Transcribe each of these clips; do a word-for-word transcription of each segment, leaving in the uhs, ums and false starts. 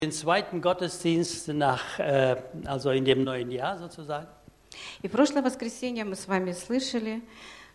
Den zweiten Gottesdienst nach, äh, also in dem neuen Jahr sozusagen. И прошлое воскресенье мы с вами слышали,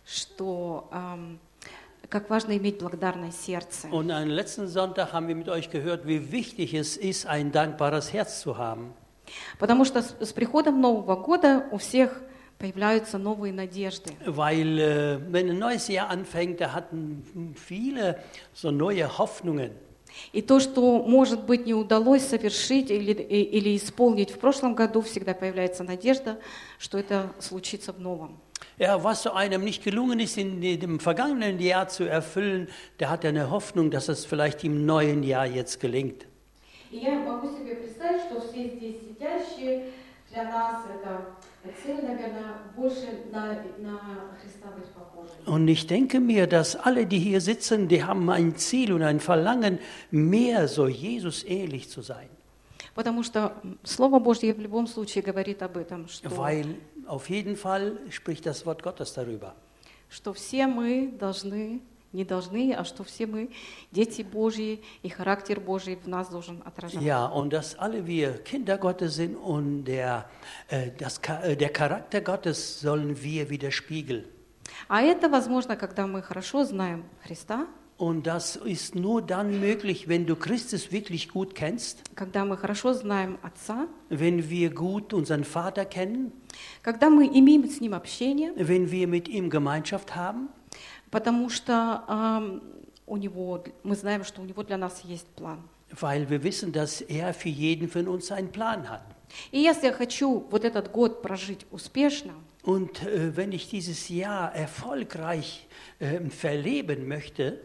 что эм, как важно иметь благодарное сердце. Und am letzten Sonntag haben wir mit euch gehört, wie wichtig es ist, ein dankbares Herz zu haben. Потому что с, с приходом Нового года у всех появляются новые надежды. Weil äh, wenn ein neues Jahr anfängt, da hatten viele so neue Hoffnungen. И то, что, может быть, не удалось совершить или, или исполнить в прошлом году, всегда появляется надежда, что это случится в новом. Ja, was so einem nicht gelungen ist, in dem vergangenen Jahr zu erfüllen, der hat eine Hoffnung, dass es vielleicht im neuen Jahr jetzt gelingt. И я могу себе представить, что все здесь сидящие, для нас это цель, наверное, больше на, на Христа быть похожим. Und ich denke mir, dass alle, die hier sitzen, die haben ein Ziel und ein Verlangen, mehr so Jesus ähnlich zu sein. Потому что Слово Божье в любом случае говорит об этом, что, Weil auf jeden Fall spricht das Wort Gottes darüber. что все мы должны, не должны, а что все мы дети Божьи, и характер Божий в нас должен отражаться. Ja, und dass alle wir Kinder Gottes sind und der, äh, das, äh, der Charakter Gottes sollen wir widerspiegeln. А это возможно, когда мы хорошо знаем Христа, Und das ist nur dann möglich, wenn du Christus wirklich gut kennst, когда мы хорошо знаем Отца, wenn wir gut unseren Vater kennen, когда мы имеем с Ним общение, wenn wir mit ihm Gemeinschaft haben, потому что эм, у Него, мы знаем, что у Него для нас есть план. weil wir wissen, dass er für jeden von uns einen Plan hat. И если я хочу вот этот год прожить успешно, Und äh, wenn ich dieses Jahr erfolgreich äh, verleben möchte,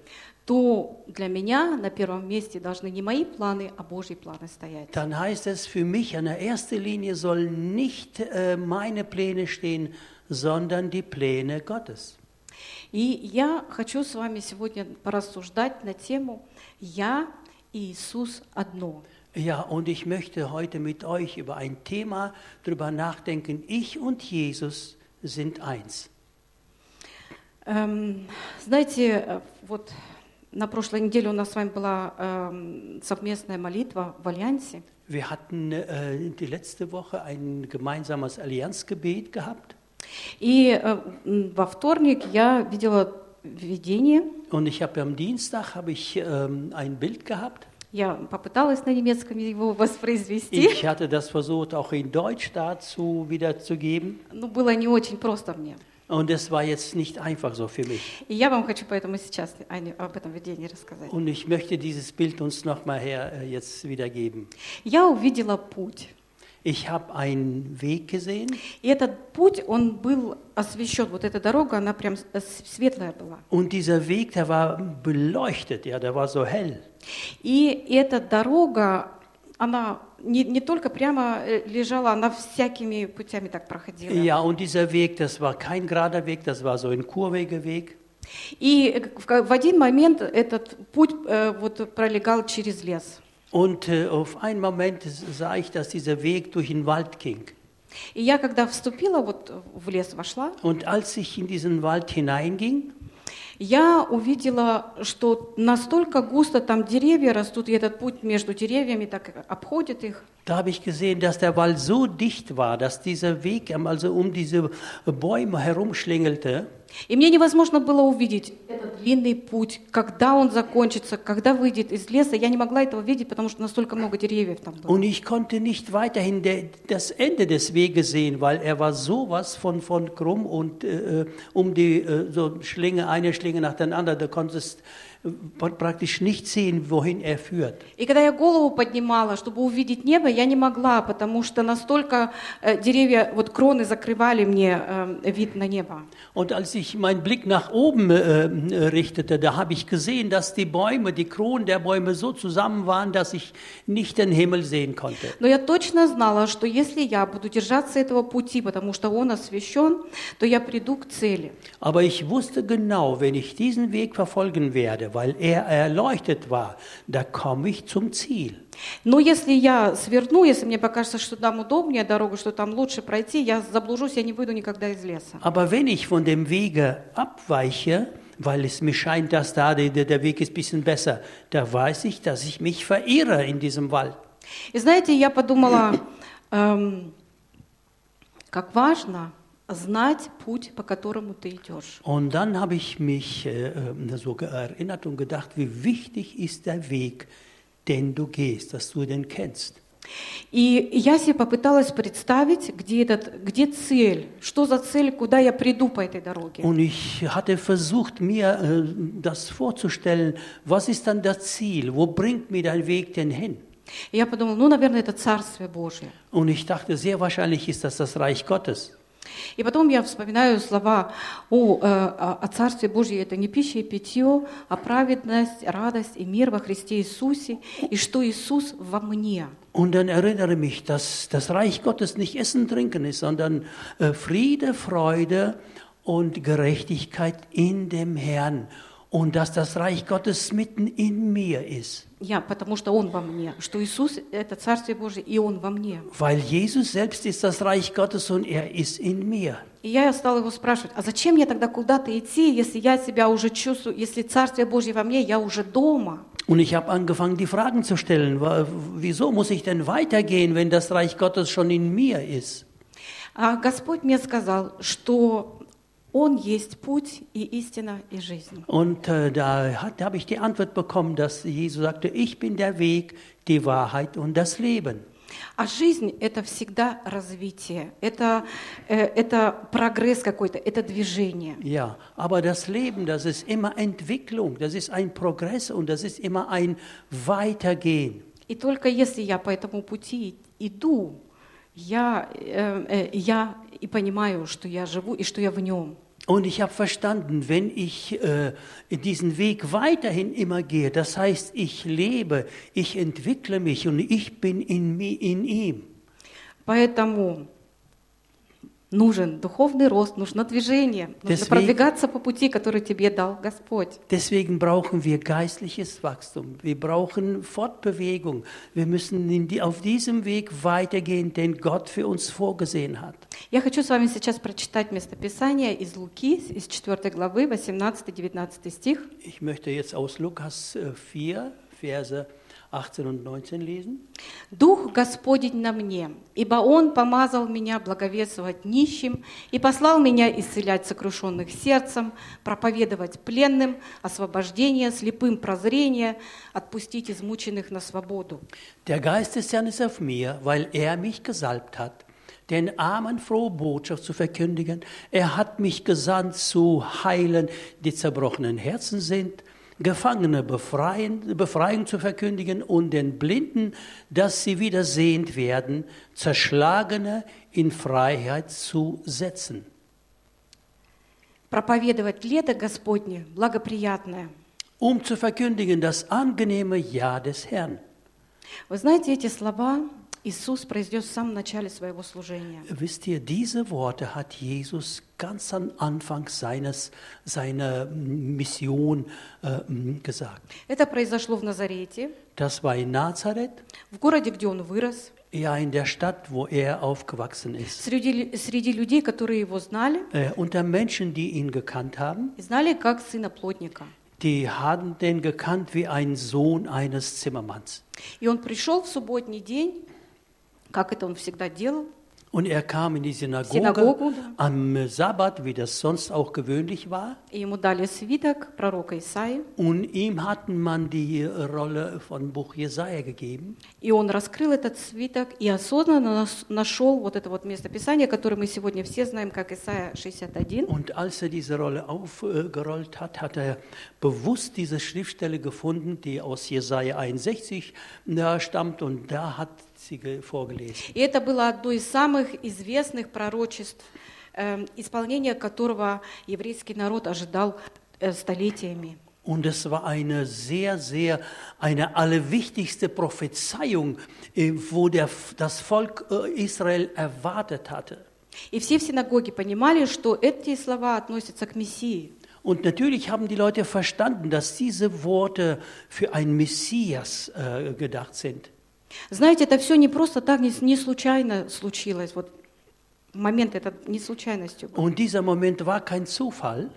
то для меня на первом месте должны не мои планы, а Божьи планы стоять. dann heißt es für mich, an der ersten Linie sollen nicht äh, meine Pläne stehen, sondern die Pläne Gottes. И я хочу с вами сегодня порассуждать на тему «Я и Иисус одно». Ja, und ich möchte heute mit euch über ein Thema drüber nachdenken. Ich und Jesus sind eins. Эм, знаете, э, вот на прошлой неделе у нас с вами была эм, совместная молитва в Альянсе. Wir hatten äh, die letzte Woche ein gemeinsames Allianzgebet gehabt. И э, м, во вторник я видела видение. Und ich habe am Dienstag habe ich ähm, ein Bild gehabt. Я попыталась на немецком его воспроизвести, Ich hatte das versucht, auch in Deutsch dazu wiederzugeben. но было не очень просто мне. Und es war jetzt nicht einfach so für mich. И я вам хочу поэтому сейчас о не- об этом видении рассказать. Und ich möchte dieses Bild uns nochmal her äh, jetzt wiedergeben. Я увидела путь. Ich habe einen Weg gesehen. И этот путь, он был освещен. Вот эта дорога, она прям с- светлая была. Und dieser Weg, der war beleuchtet, ja, der war so hell. И эта дорога, она не, не только прямо э, лежала, она всякими путями так проходила. Ja, und dieser Weg, das war kein gerader Weg, das war so ein kurviger Weg. И в, в один момент этот путь э, вот пролегал через лес. Und äh, auf einen Moment sah ich, dass dieser Weg durch den Wald ging. И я, когда вступила вот в лес, вошла, Und als ich in diesen Wald hineinging, я увидела, что настолько густо там деревья растут, и этот путь между деревьями так обходит их. da habe ich gesehen, dass der Wald so dicht war, dass dieser Weg also um diese Bäume herumschlängelte. И мне невозможно было увидеть этот длинный путь, когда он закончится, когда выйдет из леса. Я не могла этого видеть, потому что настолько много деревьев там было. Und ich konnte nicht weiterhin der, das Ende des Weges sehen, weil er war sowas von, von krumm und äh, um die äh, so Schlinge, eine Schlinge nach der anderen, da konntest äh, praktisch nicht sehen, wohin er führt. И когда я голову поднимала, чтобы увидеть небо, я не могла, потому что настолько э, деревья, вот кроны закрывали мне э, вид на небо. Und als ich meinen Blick nach oben äh, richtete, da habe ich gesehen, dass die Bäume, die Kronen der Bäume so zusammen waren, dass ich nicht den Himmel sehen konnte. Но я точно знала, что если я буду держаться этого пути, потому что он освящен, то я приду к цели. Aber ich wusste genau, wenn ich diesen Weg verfolgen werde, weil er erleuchtet war, da komme ich zum Ziel. Но если я сверну, если мне покажется, что там удобнее дорога, что там лучше пройти, я заблужусь, я не выйду никогда из леса. Aber wenn ich von dem Wege abweiche, weil es mir scheint, dass da der, der Weg ist ein bisschen besser, da weiß ich, dass ich mich verirre in diesem Wald. И знаете, я подумала, эм, как важно знать путь, по которому ты идешь. Und dann habe ich mich äh, äh, so ge- erinnert und gedacht, wie wichtig ist der Weg, den du gehst, dass du den kennst. И я себе попыталась представить, где, этот, где цель, что за цель, куда я приду по этой дороге. Und ich hatte versucht, mir äh, das vorzustellen, was ist dann das Ziel, wo bringt mir der Weg denn hin? И я подумала, ну, наверное, это Царствие Божие. Und ich dachte, sehr wahrscheinlich ist das das Reich Gottes. И потом я вспоминаю слова о, э, о Царстве Божьем, это не пища и питье, а праведность, радость и мир во Христе Иисусе, и что Иисус во мне. Und dann erinnere mich, dass das Reich Gottes nicht Essen, Trinken ist, sondern äh, Friede, Freude und Gerechtigkeit in dem Herrn. Und dass das Reich Gottes mitten in mir ist. Я, потому что Он во мне, что Иисус – это Царствие Божие, и Он во мне. Weil Jesus selbst ist das Reich Gottes und er ist in mir. И я стала его спрашивать, а зачем мне тогда куда-то идти, если я себя уже чувствую, если Царствие Божье во мне, я уже дома? Und ich habe angefangen, die Fragen zu stellen. wa- Wieso muss ich denn weitergehen, wenn das Reich Gottes schon in mir ist? А Господь мне сказал, что Он есть путь и истина и жизнь. Und äh, da, hat- da habe ich die Antwort bekommen, dass Jesus sagte, ich bin der Weg, die Wahrheit und das Leben. А жизнь – это всегда развитие, это, э, это прогресс какой-то, это движение. Ja, aber das Leben, das ist immer Entwicklung, das ist ein Progress und das ist immer ein Weitergehen. И только если я по этому пути иду, я, э, э, я и понимаю, что я живу и что я в нем. Und ich habe verstanden, wenn ich äh, diesen Weg weiterhin immer gehe, das heißt, ich lebe, ich entwickle mich und ich bin in, mi- in ihm. Поэтому нужен духовный рост, нужно движение, нужно Deswegen- продвигаться по пути, который тебе дал Господь. Deswegen brauchen wir geistliches Wachstum. Wir brauchen Fortbewegung. Wir müssen in die, auf diesem Weg weitergehen, den Gott für uns vorgesehen hat. Я хочу с вами сейчас прочитать местописание из Луки, из четвёртой главы, восемнадцатый-девятнадцатый стих. Ich möchte jetzt aus Lukas äh, vier, Verse achtzehn und neunzehn lesen. «Дух Господень на мне, ибо Он помазал меня благовествовать нищим и послал меня исцелять сокрушенных сердцем, проповедовать пленным, освобождение, слепым прозрение, отпустить измученных на свободу». Der Geist des Herrn ist auf mir, weil er mich gesalbt hat, den Armen frohe Botschaft zu verkündigen. Er hat mich gesandt zu heilen, die zerbrochenen Herzen sind, Gefangene befreien, Befreiung zu verkündigen und den Blinden, dass sie wieder sehend werden, Zerschlagene in Freiheit zu setzen. Проповедовать лето Господне благоприятное. Um zu verkündigen das angenehme Ja des Herrn. Вы знаете, эти слова Иисус произнес в самом начале своего служения. Wisst ihr, diese Worte hat Jesus ganz am Anfang seines, seiner Mission äh, gesagt. Это произошло в Назарете, Das war in Nazareth, в городе, где он вырос, ja in der Stadt, wo er aufgewachsen ist. среди, среди людей, которые его знали, Äh, unter Menschen, die ihn gekannt haben, и знали как сына плотника. die haben den gekannt wie ein Sohn eines Zimmermanns. И он пришел в субботний день, как это он всегда делал, Und er kam in die Synagoge Synagoge, да. am Sabbat, wie das sonst auch gewöhnlich war. и ему дали свиток пророка Исаии, Und ihm hatten man die Rolle von Buch Jesaja gegeben. и он раскрыл этот свиток и осознанно нас- нашел вот это вот местописание, которое мы сегодня все знаем, как Исайя шестьдесят один. Und als er diese Rolle aufgerollt hat, hat er bewusst diese Schriftstelle gefunden, die aus Jesaja einundsechzig da stammt, und da hat sie ge- vorgelesen. И это было одно из самых известных пророчеств, э, исполнение которого еврейский народ ожидал э, столетиями. Und es war eine sehr, sehr, eine allerwichtigste Prophezeiung, äh, wo der, das Volk äh, Israel erwartet hatte. И все в синагоге понимали, что эти слова относятся к Мессии. Und natürlich haben die Leute verstanden, dass diese Worte für einen Messias äh, gedacht sind. Знаете, это все не просто так, не, не случайно случилось. Вот момент этот не случайностью был. Und dieser Moment war kein Zufall.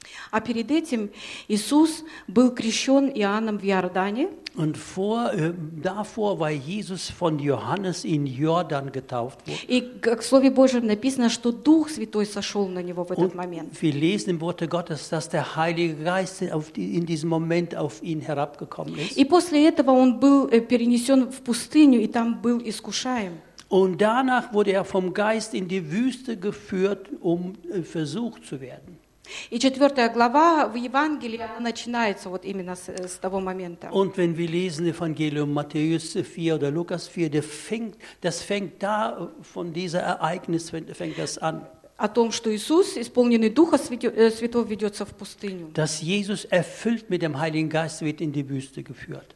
А перед этим Иисус был крещен Иоанном в Иордане. Und vor, äh, davor war Jesus von Johannes in Jordan getauft worden. И как в Слове Божьем написано, что Дух Святой сошел на него в этот момент. Wir lesen im Worte Gottes, dass der Heilige Geist auf die, in diesem Moment auf ihn herabgekommen ist. И после этого он был э, перенесен в пустыню, и там был искушаем. Und danach wurde er vom Geist in die Wüste geführt, um äh, versucht zu werden. И четвертая глава в Евангелии она начинается вот именно с, с того момента. Und wenn wir lesen Evangelium Matthäus vier oder Lukas vier, der fängt, das fängt da von dieser Ereignis fängt das an. О том, что Иисус, исполненный Духа Святого, ведется в пустыню. Dass Jesus erfüllt mit dem Heiligen Geist wird in die Wüste geführt.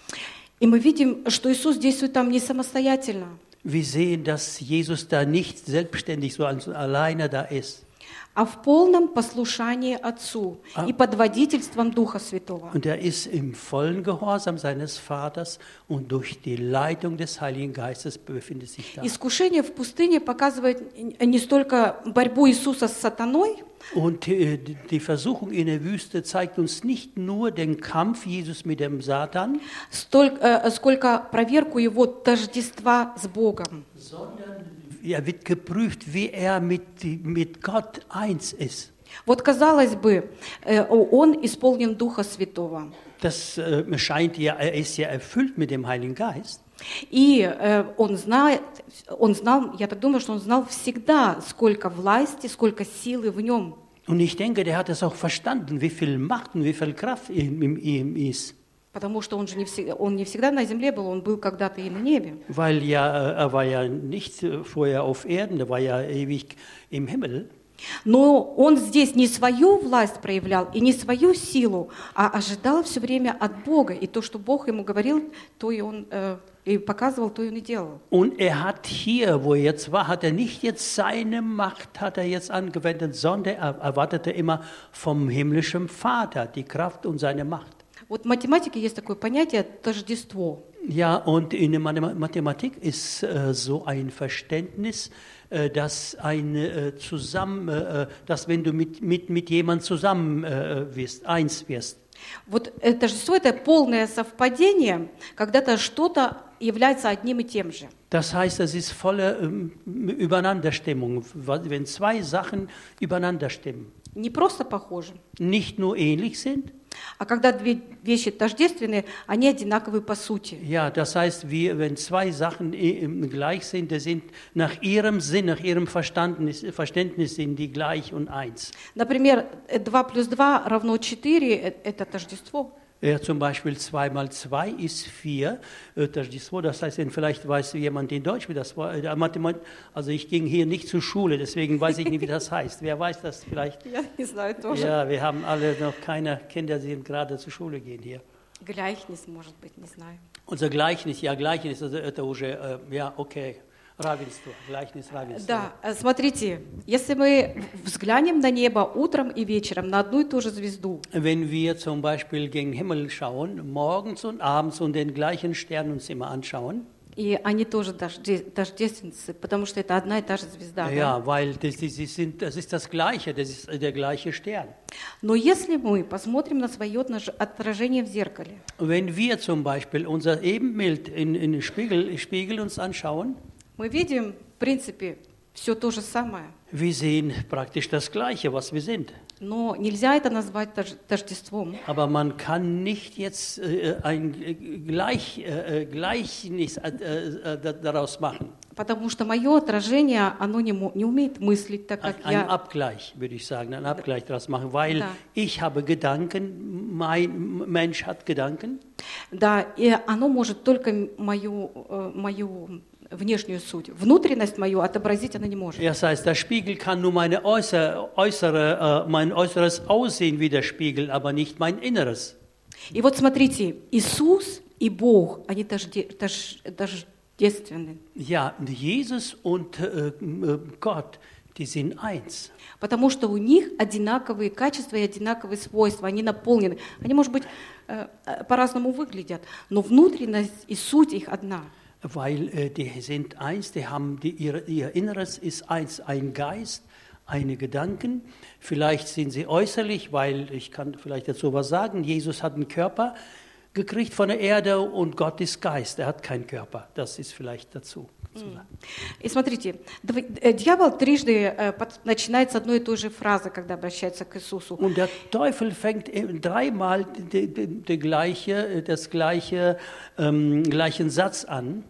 И мы видим, что Иисус действует там не самостоятельно. Wir sehen, dass Jesus da nicht selbstständig so alleine da ist. А в полном послушании Отцу А. и под водительством Духа Святого. Und er ist im vollen Gehorsam seines Vaters und durch die Leitung des Heiligen Geistes befindet sich da. Искушение в пустыне показывает не столько борьбу Иисуса с сатаной, Und äh, die Versuchung in der Wüste zeigt uns nicht nur den Kampf Jesus mit dem Satan, столь- э, сколько проверку его тождества с Богом. sondern er wird geprüft, wie er mit, mit Gott eins ist. Вот казалось бы, э, он исполнен Духа Святого. Das äh, scheint ja, er ist ja erfüllt mit dem Heiligen Geist. И э, он знает, он знал, я так думаю, что он знал всегда, сколько власти, сколько силы в нем. Und ich denke, der hat es auch verstanden, wie viel Macht und wie viel Kraft in, in ihm ist. Потому что он же не всегда, он не всегда на земле был, он был когда-то и на небе. Weil ja, äh, er war ja nicht äh, vorher auf Erden, er war ja ewig im Himmel. Но он здесь не свою власть проявлял и не свою силу, а ожидал все время от Бога. И то, что Бог ему говорил, то и он э, и показывал, то и он и делал. Und er hat hier, wo er jetzt war, hat er nicht jetzt seine Macht, hat er jetzt angewendet, sondern er erwartete immer vom himmlischen Vater die Kraft und seine Macht. Вот в математике есть такое понятие «тождество». Ja, und in der Mathematik ist äh, so ein Verständnis, äh, dass, ein, äh, zusammen, äh, dass wenn du mit, mit, mit jemandem zusammen äh, wirst, eins wirst. Вот э, тождество – это полное совпадение, когда-то что-то является одним и тем же. Das heißt, es ist volle ähm, Übereinanderstimmung, wenn zwei Sachen übereinander stimmen. Не просто похожи, Nicht nur ähnlich sind, а когда две вещи тождественны, они одинаковы по сути. ja, das heißt, wir, wenn zwei Sachen äh, gleich sind, die sind nach ihrem Sinn, nach ihrem Verständnis, Verständnis sind die gleich und eins. Например, два плюс два равно четыре – это тождество. Ja, zum Beispiel zwei mal zwei ist vier, äh, das ist so, das heißt, vielleicht weiß jemand in Deutsch, wie das war. Äh, Mathemat- Also ich ging hier nicht zur Schule, deswegen weiß ich nicht, wie das heißt. Wer weiß das vielleicht? Я не знаю тоже. Ja, wir haben alle noch keine Kinder, die gerade zur Schule gehen hier. Глайхнис, может быть, не знаю. Unser Gleichnis, ja, Gleichnis, also, это уже, äh, ja, okay, равенство, Gleichnis, равенство. Да, э, смотрите, если мы взглянем на небо утром и вечером на одну и ту же звезду, Wenn wir zum Beispiel gegen den Himmel schauen, morgens und abends und den gleichen Stern uns immer anschauen, и они тоже дожде- тождественны, потому что это одна и та же звезда. да? ja, weil das, das, das, sind, das ist das Gleiche, das ist der gleiche Stern. Но если мы посмотрим на свое отнаж- отражение в зеркале, Wenn wir zum Beispiel unser Ebenbild in, in den Spiegel, Spiegel uns anschauen, мы видим, в принципе, все то же самое. wir sehen praktisch das Gleiche, was wir sind. Но нельзя это назвать тож- тождеством, Aber man kann nicht jetzt äh, ein äh, Gleich, äh, Gleichnis äh, äh, da- daraus machen. потому что мое отражение, оно не, мо- не умеет мыслить так, как Ein я. Abgleich, würde ich sagen, einen Abgleich daraus machen, weil Да. ich habe Gedanken, mein Mensch hat Gedanken. Да, и оно может только мою, э, мою внешнюю суть. Внутренность мою отобразить она не может. Das heißt, der Spiegel kann nur meine äußere, äußere, äh, mein äußeres Aussehen widerspiegeln, aber nicht mein Inneres. И вот смотрите, Иисус и Бог, они тожде- тож- тождественны. Ja, Jesus und äh, äh, Gott, die sind eins. Потому что у них одинаковые качества и одинаковые свойства, они наполнены. Они, может быть, э, э, по-разному выглядят, но внутренность и суть их одна. Weil äh, die sind eins, die haben die, ihr, ihr Inneres ist eins, ein Geist, einige Gedanken. Vielleicht sind sie äußerlich, weil ich kann vielleicht dazu was sagen. Jesus hat einen Körper gekriegt von der Erde und Gott ist Geist. Er hat keinen Körper. Das ist vielleicht dazu. И смотрите, дьявол трижды начинает с одной и той же фразы, когда обращается к Иисусу. Und der Teufel fängt dreimal die, die, die gleiche, das gleiche, ähm, gleichen Satz an.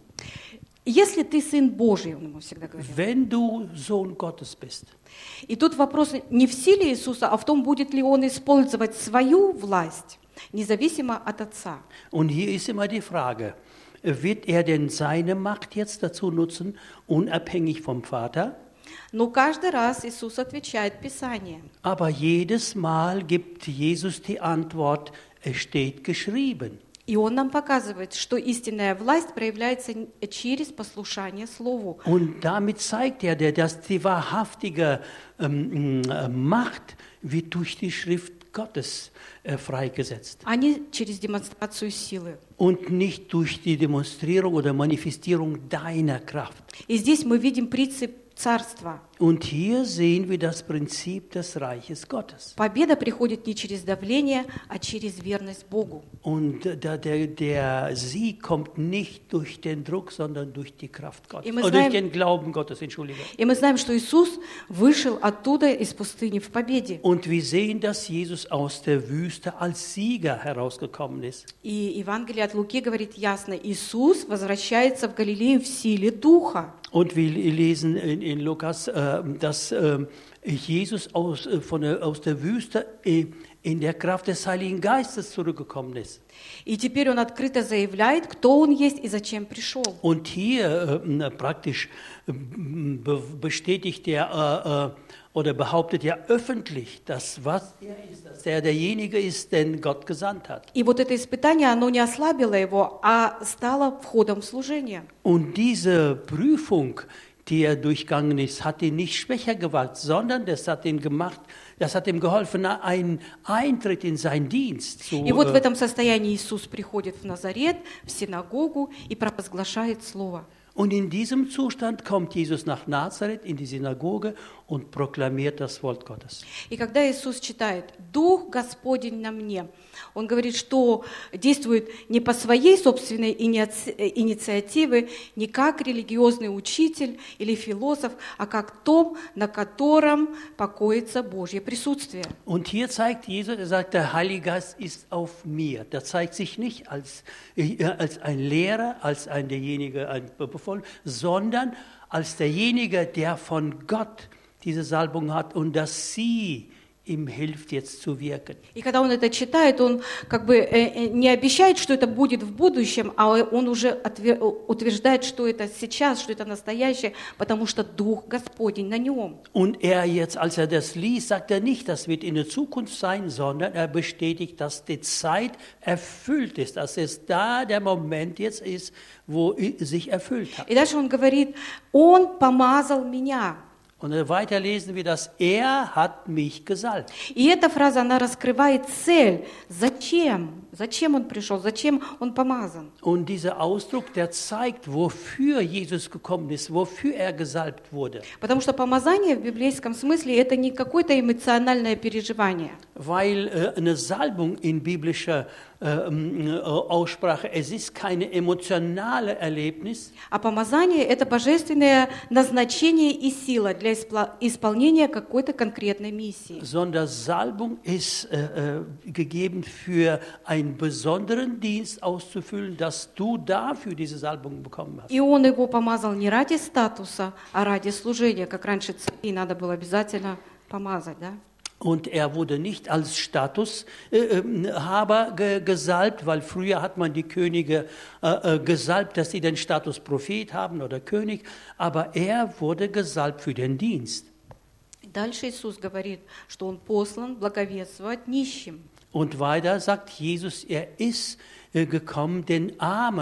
Если ты сын Божий, он ему всегда говорит. Wenn du Sohn Gottes bist. И тут вопрос не в силе Иисуса, а в том, будет ли он использовать свою власть, независимо от Отца. Und hier ist immer die Frage, wird er denn seine Macht jetzt dazu nutzen, unabhängig vom Vater? Но каждый раз Иисус отвечает Писанием. Aber jedes Mal gibt Jesus die Antwort, es steht geschrieben. И он нам показывает, что истинная власть проявляется через послушание Слову. Und damit zeigt er, dass die wahrhaftige ähm, Macht wird durch die Schrift Gottes äh, freigesetzt. А не через демонстрацию силы. Und nicht durch die Demonstrierung oder Manifestierung deiner Kraft. И здесь мы видим принцип царства. Und hier sehen wir das Prinzip des Reiches Gottes. Победа приходит не через давление, а через верность Богу. Und der, der, der Sieg kommt nicht durch den Druck, sondern durch die Kraft Gottes. Oder durch den Glauben Gottes, entschuldige. И мы знаем, что Иисус вышел оттуда из пустыни в победе. Und wir sehen, dass Jesus aus der Wüste als Sieger herausgekommen ist. И Евангелие от Луки говорит ясно, Иисус возвращается в Галилею в силе Духа. Und wir lesen in, in Lukas, äh, dass äh, Jesus aus, äh, von der, aus der Wüste äh, in der Kraft des Heiligen Geistes zurückgekommen ist. И теперь он открыто заявляет, кто он есть и зачем пришел. Und hier äh, praktisch äh, bestätigt er äh, oder behauptet er öffentlich, dass was er ist, dass er derjenige ist, den Gott gesandt hat. И вот это испытание, оно не ослабило его, а стало входом в служение. Und diese Prüfung, die er durchgangen ist, hat ihn nicht schwächer gemacht, sondern das hat ihn gemacht, das hat ihm geholfen, einen Eintritt in seinen Dienst zu. И вот в этом состоянии Иисус приходит в Назарет, в синагогу и провозглашает Слово. Und in diesem Zustand kommt Jesus nach Nazareth in die Synagoge und proklamiert das Wort Gottes. И когда Иисус читает «Дух Господень на мне», он говорит, что действует не по своей собственной инициативе, не как религиозный учитель или философ, а как том, на котором покоится Божье присутствие. Und hier zeigt Jesus, er sagt, der Heilige Geist ist auf mir. Der zeigt sich nicht als, als ein Lehrer, als ein derjenige, ein Befohlen, sondern als derjenige, der von Gott diese Salbung hat und dass sie ihm hilft jetzt zu wirken. И когда он это читает, он как бы не обещает, что это будет в будущем, а он уже утверждает, что это сейчас, что это настоящее, потому что Дух Господень на нем. Und er jetzt, als er das liest, sagt er nicht, das wird in der Zukunft sein, sondern er bestätigt, dass die Zeit erfüllt ist, dass es da der Moment jetzt ist, wo sich erfüllt hat. И дальше он говорит, он помазал меня. Und weiter lesen wir, dass er hat mich gesalbt. И эта фраза, она раскрывает цель. Зачем? Зачем он пришел? Зачем он помазан? Und dieser Ausdruck, der zeigt, wofür Jesus gekommen ist, wofür er gesalbt wurde. Потому что помазание в библейском смысле это не какое-то эмоциональное переживание. Weil äh, eine Salbung in biblischer äh, Aussprache, es ist keine emotionale Erlebnis. А помазание это божественное назначение и сила для исполнения какой-то конкретной миссии. Sondern Salbung ist äh, äh, gegeben für einen besonderen Dienst auszufüllen, dass du dafür diese Salbung bekommen hast. И он его помазал не ради статуса, а ради служения, как раньше царей надо было обязательно помазать, да? Und er wurde nicht als Statushaber äh, gesalbt, weil früher hat man die Könige äh, gesalbt, dass sie den Status Prophet haben oder König, aber er wurde gesalbt für den Dienst. Дальше Иисус говорит, что он послан благовествовать нищим. Und weiter sagt Jesus, er ist äh, gekommen, den Armen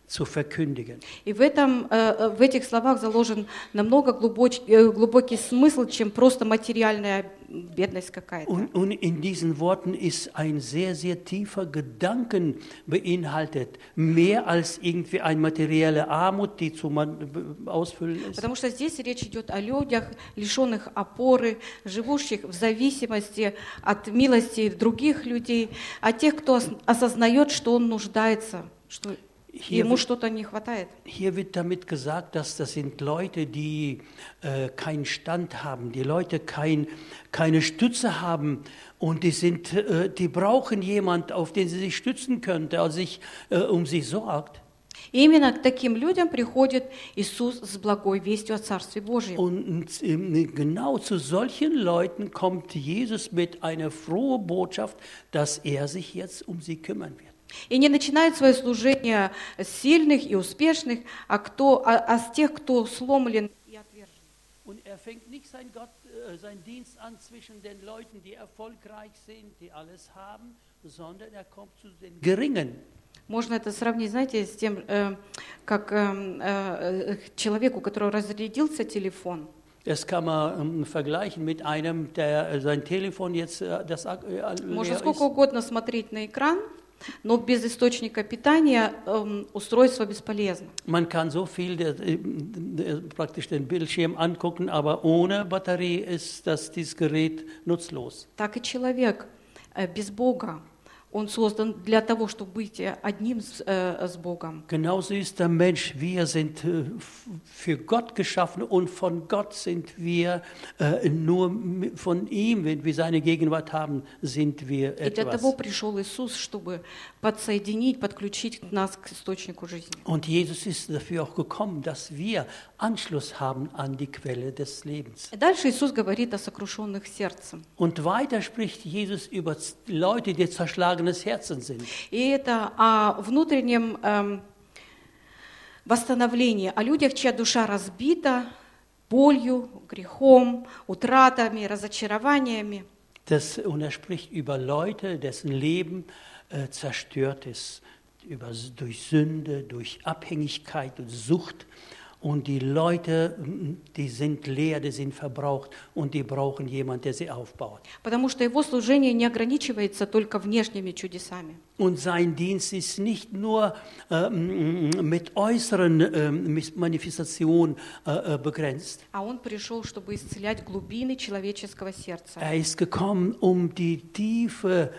zu verkündigen. И в, этом, э, в этих словах заложен намного глубоч, э, глубокий смысл, чем просто материальная бедность какая-то. Und, und in diesen Worten ist ein sehr, sehr tiefer Gedanken beinhaltet, mehr als irgendwie eine materielle Armut, die zu ausfüllen ist. Потому что здесь речь идет о людях, лишенных опоры, живущих в зависимости от милости других людей, о тех, кто осознает, что он нуждается, что Hier ему wird, что-то не хватает. hier wird damit gesagt, dass das sind Leute, die äh, keinen Stand haben, die Leute kein, keine Stütze haben und die, sind, äh, die brauchen jemanden, auf den sie sich stützen können, der sich äh, um sie sorgt. И именно к таким людям приходит Иисус с благой вестью о Царстве Божьем. Und äh, genau zu solchen Leuten kommt Jesus mit einer frohen Botschaft, dass er sich jetzt um sie kümmern wird. И не начинает свое служение с сильных и успешных, а, кто, а, а с тех, кто сломлен и отвержен. Und er fängt nicht sein Gott, äh, seinen Dienst an zwischen den Leuten, die erfolgreich sind, die alles haben, sondern er kommt zu den Geringen. Можно это сравнить, знаете, с тем, э, как э, э, человеку, у которого разрядился телефон. Das kann man ähm, vergleichen mit einem, der äh, sein Telefon jetzt äh, das äh, Можно leer сколько ist. угодно смотреть на экран, но без источника питания э, устройство бесполезно. Man kann so viel der, der, praktisch den Bildschirm angucken, aber ohne Batterie ist das, dieses Gerät nutzlos. Так и человек э, без Бога. Он создан для того, чтобы быть одним с, äh, с Богом. Genauso ist der Mensch. Wir sind äh, für Gott geschaffen und von Gott sind wir äh, nur von ihm, wenn wir seine Gegenwart haben, sind wir И для того etwas. пришел Иисус, чтобы подсоединить, подключить нас к источнику жизни. Und Jesus ist dafür auch gekommen, dass wir Anschluss haben an die Quelle des Lebens. Дальше Иисус говорит о сокрушенных сердцем. Und weiter spricht Jesus über Leute, die zerschlagenes Herzen sind. И это о внутреннем эм, восстановлении, о людях, чья душа разбита болью, грехом, утратами, разочарованиями. Das, und er spricht über Leute, dessen Leben äh, zerstört ist, über, durch Sünde, durch Abhängigkeit und Sucht. Und die Leute, die sind leer, die sind verbraucht und die brauchen jemanden, der sie aufbaut. Потому что его служение не ограничивается только внешними чудесами. Und sein Dienst ist nicht nur ähm, mit äußeren ähm, Manifestationen äh, begrenzt. А он пришел, чтобы исцелять глубины человеческого сердца. Er ist gekommen, um die Tiefe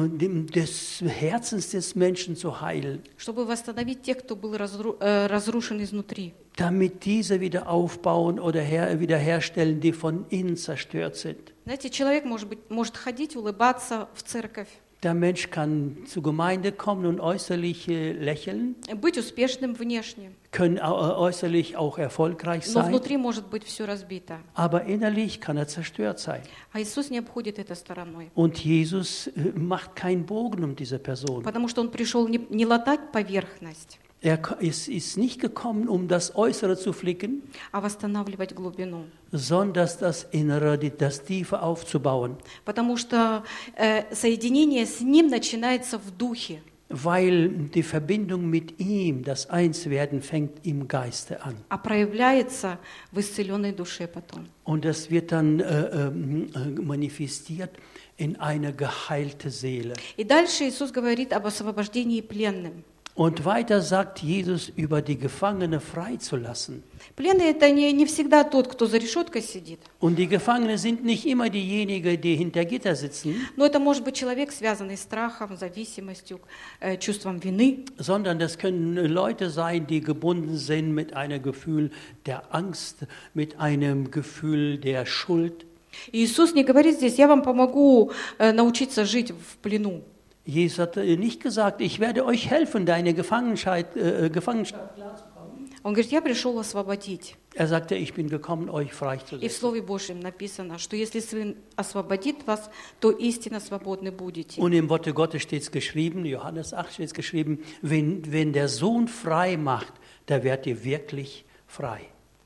des Herzens des Menschen zu heilen. Чтобы восстановить тех, кто был разру- äh, разрушен изнутри. Damit diese wieder aufbauen oder her, wiederherstellen, die von innen zerstört sind. Знаете, человек может быть, может ходить, улыбаться в церковь, Der Mensch kann zur Gemeinde kommen und äußerlich äh, lächeln, быть успешным внешне, können au- äußerlich auch erfolgreich но sein, внутри может быть все разбито. aber innerlich kann er zerstört sein. А Иисус не обходит это стороной, Und Jesus äh, macht keinen Bogen um diese Person. потому что Он пришел не, не латать поверхность, Er ko- ist, ist nicht gekommen, um das Äußere zu flicken, а восстанавливать глубину. sondern das Innere, die- das Tiefe aufzubauen. Потому что э, соединение с Ним начинается в духе. Weil die Verbindung mit ihm, das Einswerden, fängt im Geiste an. А проявляется в исцеленной душе потом. Und das wird dann äh, äh, manifestiert in eine geheilte Seele. И дальше Иисус говорит об освобождении пленным. Und weiter sagt Jesus, über die Gefangene freizulassen. Пленный – это не, не всегда тот, кто за решеткой сидит. Und die Gefangenen sind nicht immer diejenigen, die hinter Gitter sitzen, Но это может быть человек, связанный с страхом, зависимостью, э, чувством вины. sondern das können Leute sein, die gebunden sind mit einem Gefühl der Angst, mit einem Gefühl der Schuld. И Иисус не говорит здесь: я вам помогу э, научиться жить в плену. Jesus hat nicht gesagt, ich werde euch helfen, deine Gefangenschaft, äh, Gefangenschaft klarzukommen. Он говорит: я пришел освободить. Er sagte, ich bin gekommen, euch И в freizusetzen. Слове Божьем написано, что если Сын освободит вас, то истинно свободны будете. Und im Worte Gottes steht es geschrieben, Johannes acht steht es geschrieben, wenn, wenn der Sohn frei macht, da werdet ihr wirklich frei.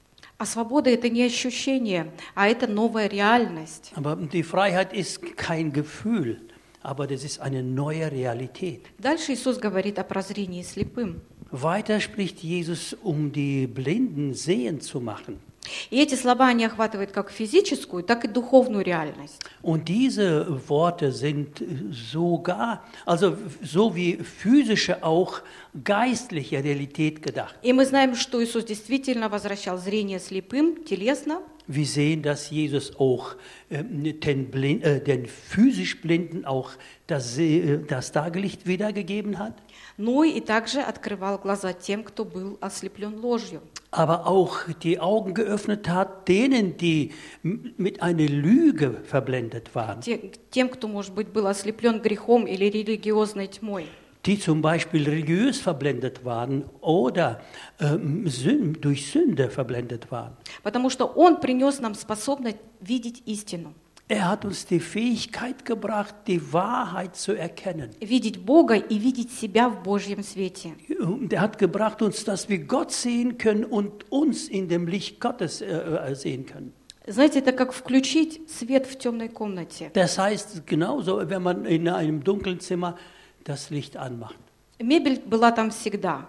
А свобода – это не ощущение, а это новая реальность. Aber die Freiheit ist kein Gefühl, aber das ist eine neue Realität. Дальше Иисус говорит о прозрении слепым. Weiter spricht Jesus, um die Blinden sehend zu machen. И эти слова, они охватывают как физическую, так и духовную реальность. Und diese Worte sind sogar, also so wie physische, auch geistliche Realität gedacht. И мы знаем, что Иисус действительно возвращал зрение слепым, телесно. Wir sehen, dass Jesus auch äh, den, Blind, äh, den physisch Blinden auch das, äh, das Tageslicht wiedergegeben hat. Но и также открывал глаза тем, кто был ослеплен ложью. Aber auch die Augen geöffnet hat denen, die mit einer Lüge verblendet waren. Тем, кто, может быть, был ослеплен грехом или религиозной тьмой. Die zum Beispiel religiös verblendet waren oder ähm, Sün- durch Sünde verblendet waren. Потому что Он принес нам способность видеть истину. Er hat uns die Fähigkeit gebracht, die Wahrheit zu erkennen. Видеть Бога и видеть себя в Божьем свете. Und er hat gebracht uns, dass wir Gott sehen können und uns in dem Licht Gottes äh, sehen können. Знаете, это как включить свет в темной комнате. Das heißt genauso, wenn man in einem dunklen Zimmer das Licht anmacht. Мебель была там всегда.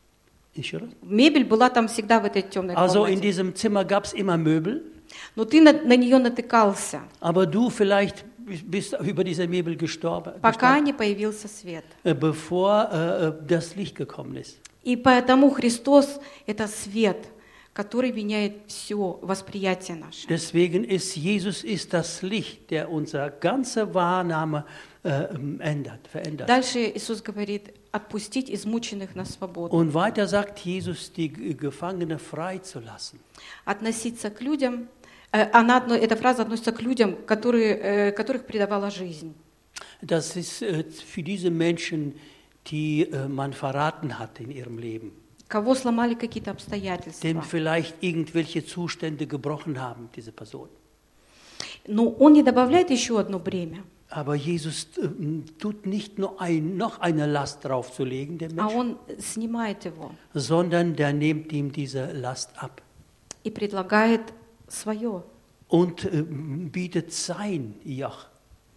Еще раз? Мебель была там всегда в этой темной Also in комнате. diesem Zimmer gab es immer Möbel, Но ты на, на нее натыкался, aber du vielleicht bist über diese Möbel gestorben, пока gestorben не появился свет. äh, bevor äh, das Licht gekommen ist. И поэтому Христос – это свет, который меняет все восприятие наше. Deswegen ist Jesus ist das Licht, der unsere ganze Wahrnahme äh, ändert, verändert. Дальше Иисус говорит, отпустить измученных на свободу, Und weiter sagt Jesus, die G- Gefangene freizulassen. относиться к людям. э, Она, одно- эта фраза относится к людям, которые, э, которых предавала жизнь. Das ist äh, für diese Menschen, die äh, man verraten hat in ihrem Leben, Кого сломали какие-то dem обстоятельства. vielleicht irgendwelche Zustände gebrochen haben, diese Person. Но Он не добавляет еще одно бремя, Aber Jesus äh, tut nicht nur ein, noch eine Last draufzulegen, dem а Menschen, Он снимает его sondern der nimmt ihm diese Last ab и предлагает свое. und äh, bietet sein Joch.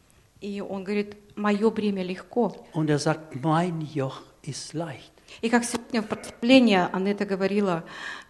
И Он говорит, мое бремя легко. Und er sagt, mein Joch ist leicht. И как сегодня в прославлении Анетта говорила,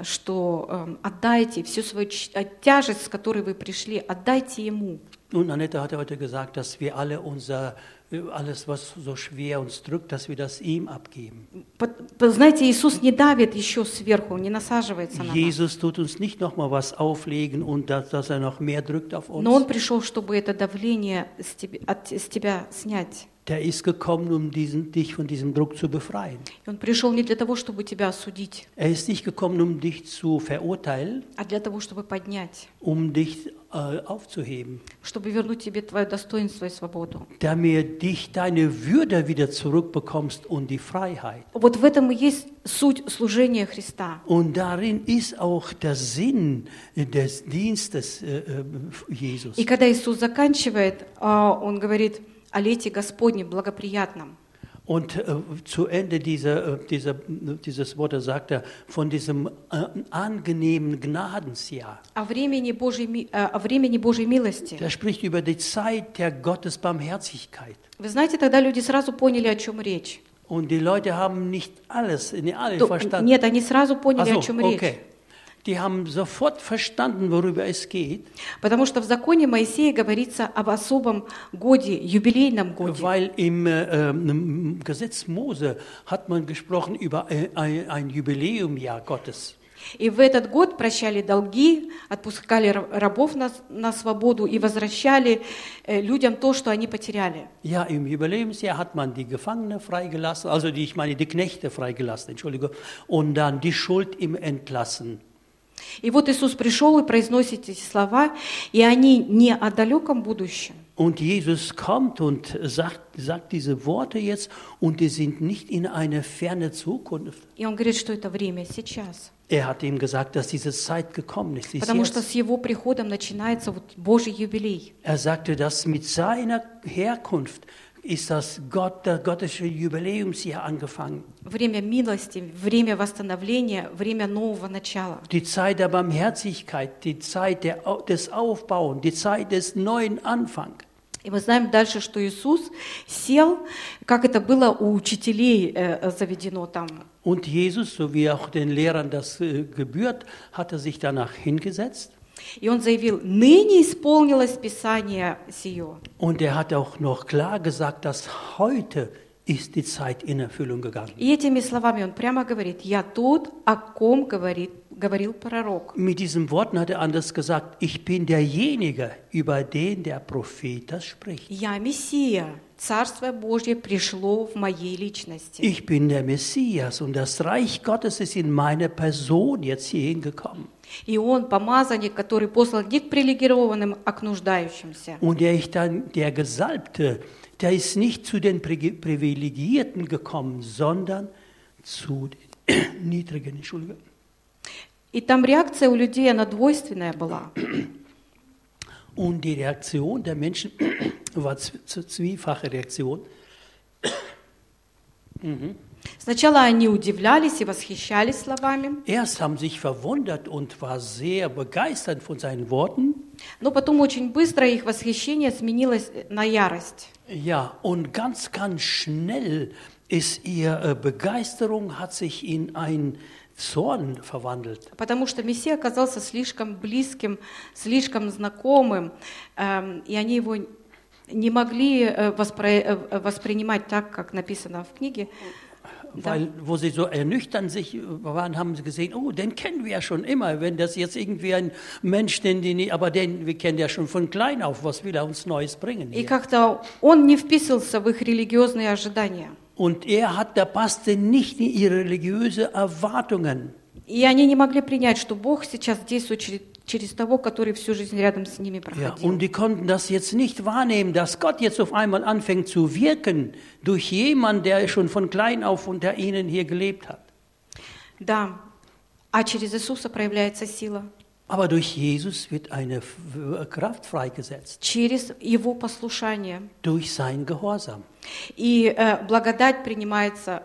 что э, отдайте всю свою ч- э, тяжесть, с которой вы пришли, отдайте Ему. Und Annette hatte heute gesagt, dass wir alle unser, alles, was so schwer uns drückt, dass wir das ihm abgeben. По- по- Знаете, Иисус не давит еще сверху, не насаживается на нас. Jesus tut uns nicht nochmal was auflegen und dass, dass er noch mehr drückt auf Но Он uns. пришел, чтобы это давление с тебе- от- с тебя снять. Der ist gekommen, um diesen, dich von diesem Druck zu befreien. И Он пришел не для того, чтобы тебя осудить, Er ist nicht gekommen, um dich zu verurteilen, а для того, чтобы поднять, um dich äh, aufzuheben, чтобы вернуть тебе твое достоинство и свободу. damit dich deine Würde wieder zurückbekommst und die Freiheit. Вот в этом и есть суть служения Христа. Und darin ist auch der Sinn des Dienstes äh, äh, Jesus. И когда Иисус заканчивает, а, Он говорит о лете Господнем благоприятном. Und äh, zu Ende dieser, äh, dieser, dieses Wortes sagt er, von diesem äh, angenehmen Gnadensjahr. О времени Божьей, ми- э, о времени Божьей милости. Der spricht über die Zeit der Gottes Barmherzigkeit. Вы знаете, тогда люди сразу поняли, о чем речь. Und die Leute haben nicht alles, nicht alle То- verstanden. Нет, они сразу поняли, Ach о so, чем речь. okay. Die haben sofort verstanden, worüber es geht, Потому что в законе Моисея говорится об особом годе, юбилейном годе. weil im, äh, im Gesetz Mose hat man gesprochen über ein, ein, ein Jubiläumjahr Gottes. И в этот год прощали долги, отпускали ра- рабов на, на свободу и возвращали э, людям то, что они потеряли. Ja, im Jubiläumsjahr hat man die Gefangene freigelassen, also die, ich meine die Knechte freigelassen, Entschuldigung, und dann die Schuld ihm entlassen. И вот Иисус пришел и произносит эти слова, и они не о далеком будущем, Und Jesus kommt und sagt, sagt diese Worte jetzt und die sind nicht in eine ferne Zukunft. и Он говорит, что это время сейчас. Er hat ihm gesagt, dass diese Zeit gekommen ist. Sie ist Потому что jetzt. с Его приходом начинается вот Божий юбилей. Er sagte, dass mit seiner Herkunft ist das Gott, das gottesche Jubiläumsjahr angefangen. Время милости, время восстановления, время нового начала. Die Zeit der Barmherzigkeit, die Zeit der, des Aufbauen, die Zeit des neuen Anfangs. И мы знаем дальше, что Иисус сел, как это было у учителей э, заведено там. Und Jesus, so wie auch den Lehrern das äh, gebührt, hatte sich danach hingesetzt. И он заявил: «Ныне исполнилось Писание сие». Und er hat auch noch klar gesagt, dass heute ist die Zeit in Erfüllung gegangen. И этими словами он прямо говорит: «Я тот, о ком говорит, говорил пророк». Mit diesen Worten hat er anders gesagt, ich bin derjenige, über den der Prophet das spricht. «Я Мессия, Царство Божье пришло в моей личности». Ich bin der Messias und das Reich Gottes ist in meine Person jetzt hierhin gekommen. И он помазанник, который послан не к привилегированным, а к нуждающимся. Und der, ich dann, der Gesalbte, der ist nicht zu den Privilegierten gekommen, sondern zu den Niedrigen. Entschuldigung. И там реакция у людей, она двойственная была. Und die Reaktion der Menschen war eine zweifache Reaktion. Mhm. Сначала они удивлялись и восхищались словами, Erst haben sich verwundert und war sehr begeistert von seinen Worten. но потом очень быстро их восхищение сменилось на ярость. Ja, und ganz, ganz schnell ist ihre Begeisterung hat sich in ein Zorn verwandelt. Потому что Мессия оказался слишком близким, слишком знакомым, эм, и они его не могли э, воспри- э, воспринимать так, как написано в книге. Weil, wo sie so ernüchtern sich waren, haben sie gesehen, oh, den kennen wir ja schon immer. Wenn das jetzt irgendwie ein Mensch, den die nicht, aber den, wir kennen ja schon von klein auf, was will er uns Neues bringen И hier? как-то он не вписывался в их религиозные ожидания. Und er hat, der passte nicht in ihre religiöse Erwartungen. И они не могли принять, что Бог сейчас действует через, через того, который всю жизнь рядом с ними Ja, проходил. und die konnten das jetzt nicht wahrnehmen, dass Gott jetzt auf einmal anfängt zu wirken durch jemanden, der schon von klein auf unter ihnen hier gelebt hat. Да, а через Иисуса проявляется сила. Aber durch Jesus wird eine F- Kraft freigesetzt, Через Его послушание. durch sein Gehorsam. И э, благодать принимается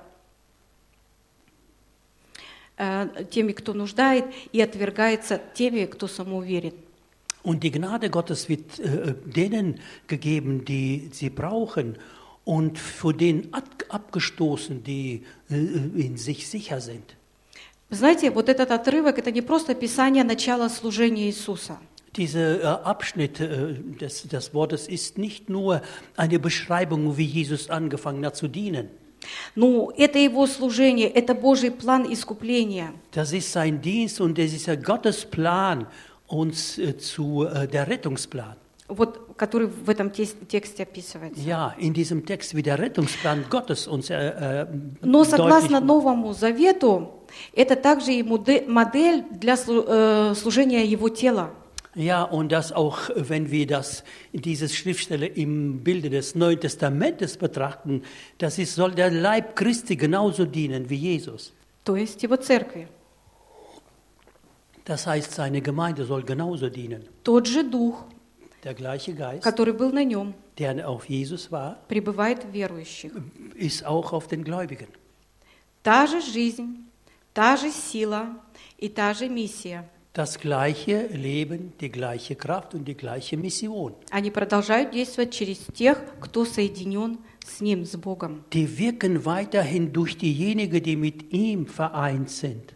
э, теми, кто нуждает, и отвергается теми, кто самоуверен. Und die Gnade Gottes wird äh, denen gegeben, die sie brauchen, und für den ab- abgestoßen, die äh, in sich sicher sind. Вы знаете, вот этот отрывок – это не просто описание начала служения Иисуса. Dieser äh, Abschnitt äh, des, des Wortes ist nicht nur eine Beschreibung, wie Jesus angefangen hat zu dienen. Ну, это Его служение, это Божий план искупления. Das ist sein Dienst und das ist ja Gottes Plan, uns äh, zu äh, der Rettungsplan. Вот, который в этом тес- тексте описывается. Ja, in diesem Text wie der Rettungsplan Gottes uns äh, äh, Но deutlich согласно macht. Новому Завету, это также и моде- модель для слу- э, служения Его тела. Ja, und das auch, wenn wir das, dieses Schriftstelle im Bilde des Neuen Testamentes betrachten, das ist, soll der Leib Christi genauso dienen wie Jesus. То есть Его церкви. Das heißt, seine Gemeinde soll genauso dienen. Тот же Дух, Der gleiche Geist, который был на Нем, der auf Jesus war, пребывает в верующих. ist auch auf den Gläubigen. Та же жизнь, та же сила и та же миссия. Das gleiche Leben, die gleiche Kraft und die gleiche Mission. Они продолжают действовать через тех, кто соединен с Ним, с Богом. Die wirken weiterhin durch diejenigen, die mit ihm vereint sind.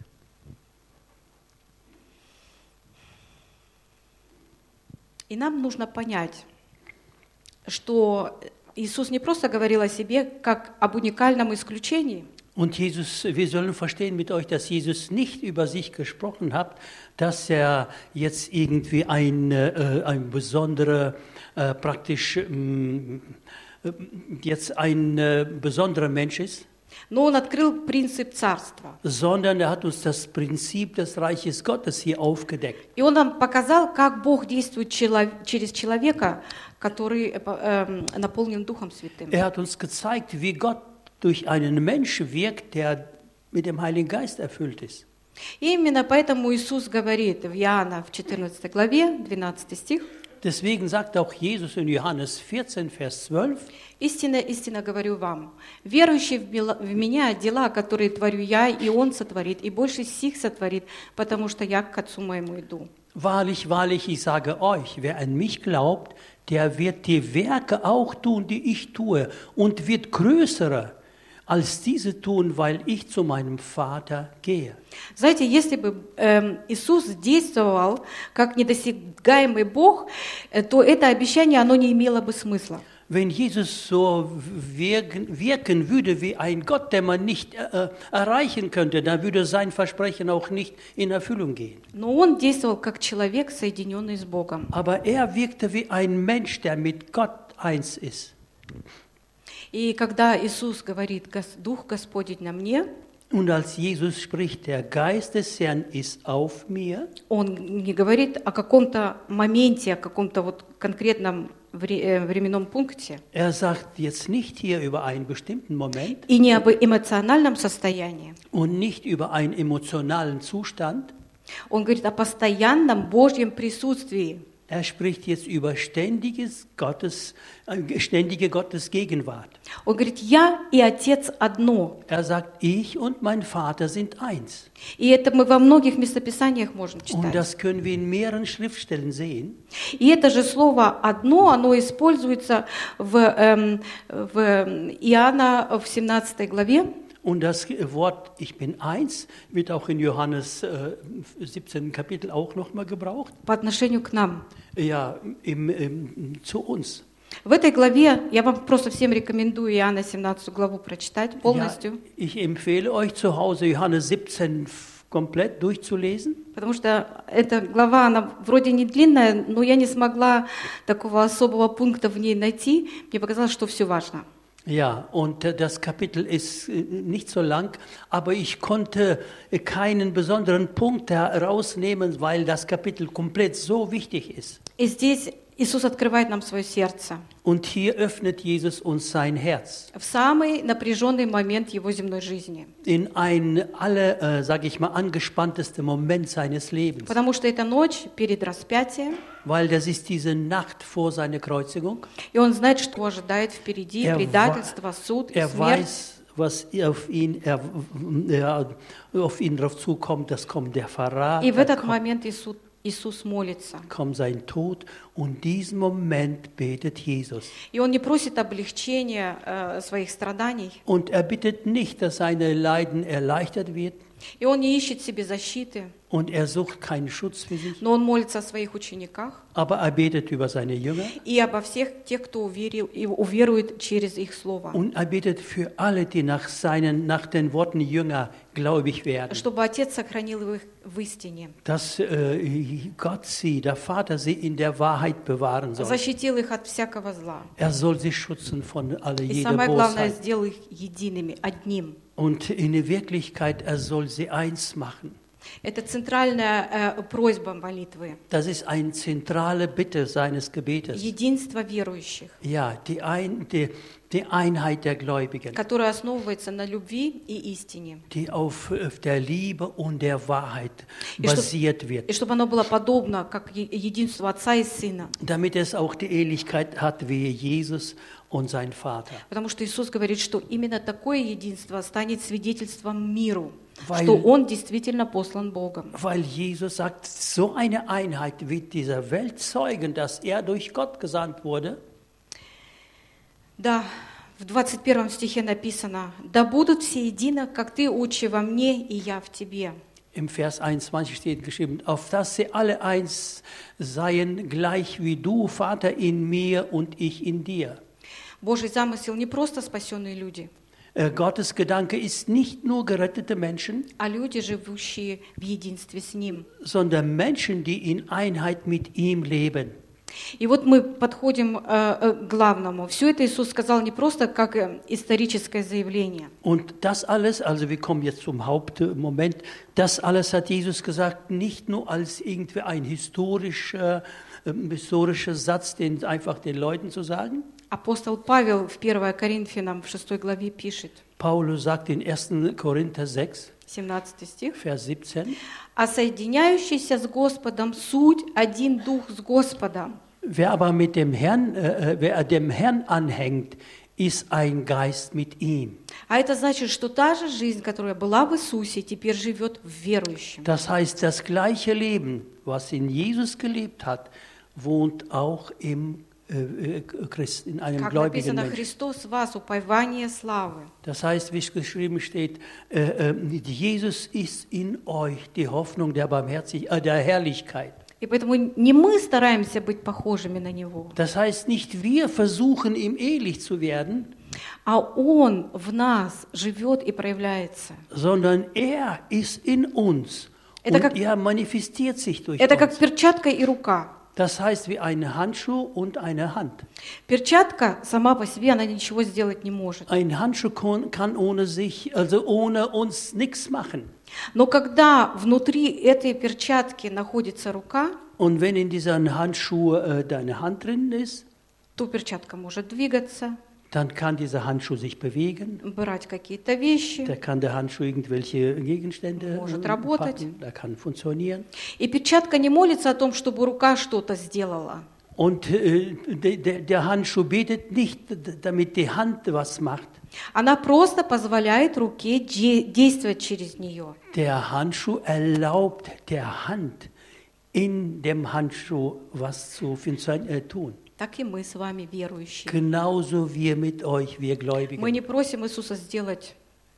И нам нужно понять, что Иисус не просто говорил о себе как об уникальном исключении, Und Jesus, wir sollen verstehen mit euch, dass Jesus nicht über sich gesprochen hat, dass er jetzt irgendwie ein, äh, ein besonderer, äh, praktisch ähm, äh, jetzt ein äh, besonderer Mensch ist, но Он открыл принцип царства. sondern er hat uns das Prinzip des Reiches Gottes hier aufgedeckt. И Он нам показал, как Бог действует чело- через человека, который э, э, наполнен Духом Святым. Er hat uns gezeigt, wie Gott durch einen Menschen wirkt, der mit dem Heiligen Geist erfüllt ist. И именно поэтому Иисус говорит в Иоанна в четырнадцатой главе, двенадцатый стих, Deswegen sagt auch Jesus in Johannes vierzehn, Vers zwölf, «Истинно, истинно говорю вам, верующий в мила- в Меня дела, которые творю Я, и Он сотворит, и больше сих сотворит, потому что Я к Отцу Моему иду». wahrlich, wahrlich, ich sage euch, wer an mich glaubt, der wird die Werke auch tun, die ich tue, und wird größere als diese tun, weil ich zu meinem Vater gehe. Знаете, если бы эм, Иисус действовал как недосягаемый Бог, э, то это обещание, оно не имело бы смысла. Wenn Jesus so wirken, wirken würde wie ein Gott, den man nicht äh, erreichen könnte, dann würde sein Versprechen auch nicht in Erfüllung gehen. Но Он действовал как человек, соединенный с Богом. Aber er wirkte wie ein Mensch, der mit Gott eins ist. И когда Иисус говорит, «Дух Господень на мне», Und als Jesus spricht, der Geist des Herrn ist auf mir, Он не говорит о каком-то моменте, о каком-то вот конкретном вре- э, временном пункте er sagt jetzt nicht hier über einen bestimmten Moment и не об эмоциональном состоянии. und nicht über einen emotionalen Zustand. Он говорит о постоянном Божьем присутствии. Er spricht jetzt über ständiges Gottes, äh, ständige Gottes Gegenwart. Он говорит, «Я и Отец одно». Er sagt, ich und mein Vater sind eins. И это мы во многих местописаниях можем Und читать. das können wir in mehreren Schriftstellen sehen. И это же слово «одно», оно используется в, эм, в Иоанна в семнадцатой главе. Und das Wort Ich bin eins wird auch in Johannes äh, siebzehnten Kapitel auch nochmal gebraucht. По отношению к нам. Ja, im, im, zu uns. В этой главе, я вам просто всем рекомендую Иоанна семнадцатую главу прочитать Ja, полностью, ich empfehle euch zu Hause Johannes siebzehn f- komplett durchzulesen. потому что эта глава, она вроде не длинная, но я не смогла такого особого пункта в ней найти. Мне показалось, что все важно. Ja, und äh, das Kapitel ist äh, nicht so lang, aber ich konnte äh, keinen besonderen Punkt herausnehmen, weil das Kapitel komplett so wichtig ist. И здесь Иисус открывает нам свое сердце Und hier öffnet Jesus uns sein Herz в самый напряженный момент его земной жизни. in ein alle, äh, sage ich mal, angespannteste Moment seines Lebens, Потому что это ночь перед распятием, weil das ist diese Nacht vor seiner Kreuzigung. и он знает, что его ожидает впереди: Er предательство, суд и Er смерть. weiß, was auf ihn, er, er, auf ihn drauf zukommt, das kommt der Verrat, И в da этот kommt, момент Иисус, Иисус молится. kommt sein Tod und diesen Moment betet Jesus. И он не просит облегчения э, своих страданий, Und er bittet nicht, dass seine Leiden erleichtert wird и он не ищет себе защиты, und er sucht keinen Schutz für sich, но он молится о своих учениках aber er betet über seine Jünger и обо всех тех, кто уверил, и уверует через их слово, und er betet für alle, die nach, seinen, nach den Worten Jünger gläubig werden. чтобы Отец сохранил их в истине, Dass äh, Gott sie, der Vater sie in der Wahrheit bewahren soll. защитил их от всякого зла. Er soll sie schützen von aller И jeder самое главное, Bosheit. сделал их едиными, одним. Und in der Wirklichkeit, er soll sie eins machen. Это центральная э, просьба молитвы. Das ist eine zentrale Bitte seines Gebetes. Единство верующих, Ja, die, ein, die, die Einheit der Gläubigen, которое основывается на любви и истине. die auf, auf der Liebe und der Wahrheit И, чтоб- basiert wird. и чтобы оно было подобно как е- единству Отца и Сына. Damit es auch die Ähnlichkeit hat wie Jesus und sein Vater. Потому что Иисус говорит, что именно такое единство станет свидетельством миру, Weil- что Он действительно послан Богом. Weil Jesus sagt, so eine Einheit wird dieser Welt zeugen, dass er durch Gott gesandt wurde. Да, в двадцать первом стихе написано: «Да будут все едино, как Ты, Отче, во мне, и я в Тебе». Im Vers einundzwanzig steht geschrieben, auf dass sie alle eins seien, gleich wie du, Vater, in mir und ich in dir. Божий замысел не просто спасенные люди, Äh, Gottes Gedanke ist nicht nur gerettete Menschen, а люди, живущие в единстве с Ним. sondern Menschen, die in Einheit mit ihm leben. И вот мы подходим э, э, к главному. Все это Иисус сказал не просто как э, историческое заявление. Und das alles, also wir kommen jetzt zum Hauptmoment, das alles hat Jesus gesagt, nicht nur als irgendwie ein historischer, äh, historischer Satz, den einfach den Leuten zu sagen. Апостол Павел в первое Коринфянам в шестой главе пишет, Paulus sagt in ersten Korinther sechs, семнадцатый стих: Vers siebzehn, «А соединяющийся с Господом суть один дух с Господом». wer aber mit dem Herrn, äh, wer dem Herrn anhängt, ist ein Geist mit ihm. А это значит, что та же жизнь, которая была в Иисусе, теперь живет в верующем. Das heißt, das gleiche Leben, was in Jesus gelebt hat, wohnt auch im äh, Christ, in einem Как gläubigen написано, Menschen. Христос в вас, упование славы. Das heißt, wie es geschrieben steht, äh, äh, Jesus ist in euch die Hoffnung der Barmherzig, äh, der Herrlichkeit. И поэтому не мы стараемся быть похожими на Него, Das heißt, nicht wir versuchen, ihm ähnlich zu werden, а Он в нас живет и проявляется. sondern er ist in uns Это und как- er manifestiert sich durch Это как uns. перчатка и рука. Das heißt, wie ein Handschuh und eine Hand. Перчатка сама по себе, она ничего сделать не может. Ein Handschuh kon- kann ohne sich, also ohne uns nichts machen. Но когда внутри этой перчатки находится рука, Und wenn in diesem Handschuh äh, deine Hand drin ist, то перчатка может двигаться, dann kann dieser Handschuh sich bewegen. брать какие-то вещи. Da kann der Handschuh irgendwelche Gegenstände Может äh, работать. packen, der kann funktionieren. И перчатка не молится о том, чтобы рука что-то сделала. Und äh, de, de, der Handschuh betet nicht, d- damit die Hand was macht. Она просто позволяет руке де- действовать через нее. Der Handschuh erlaubt der Hand, in dem Handschuh was zu funktio- äh, tun. Так и мы с вами, верующие. Genauso wir mit euch, wir Мы Gläubigen. не просим Иисуса сделать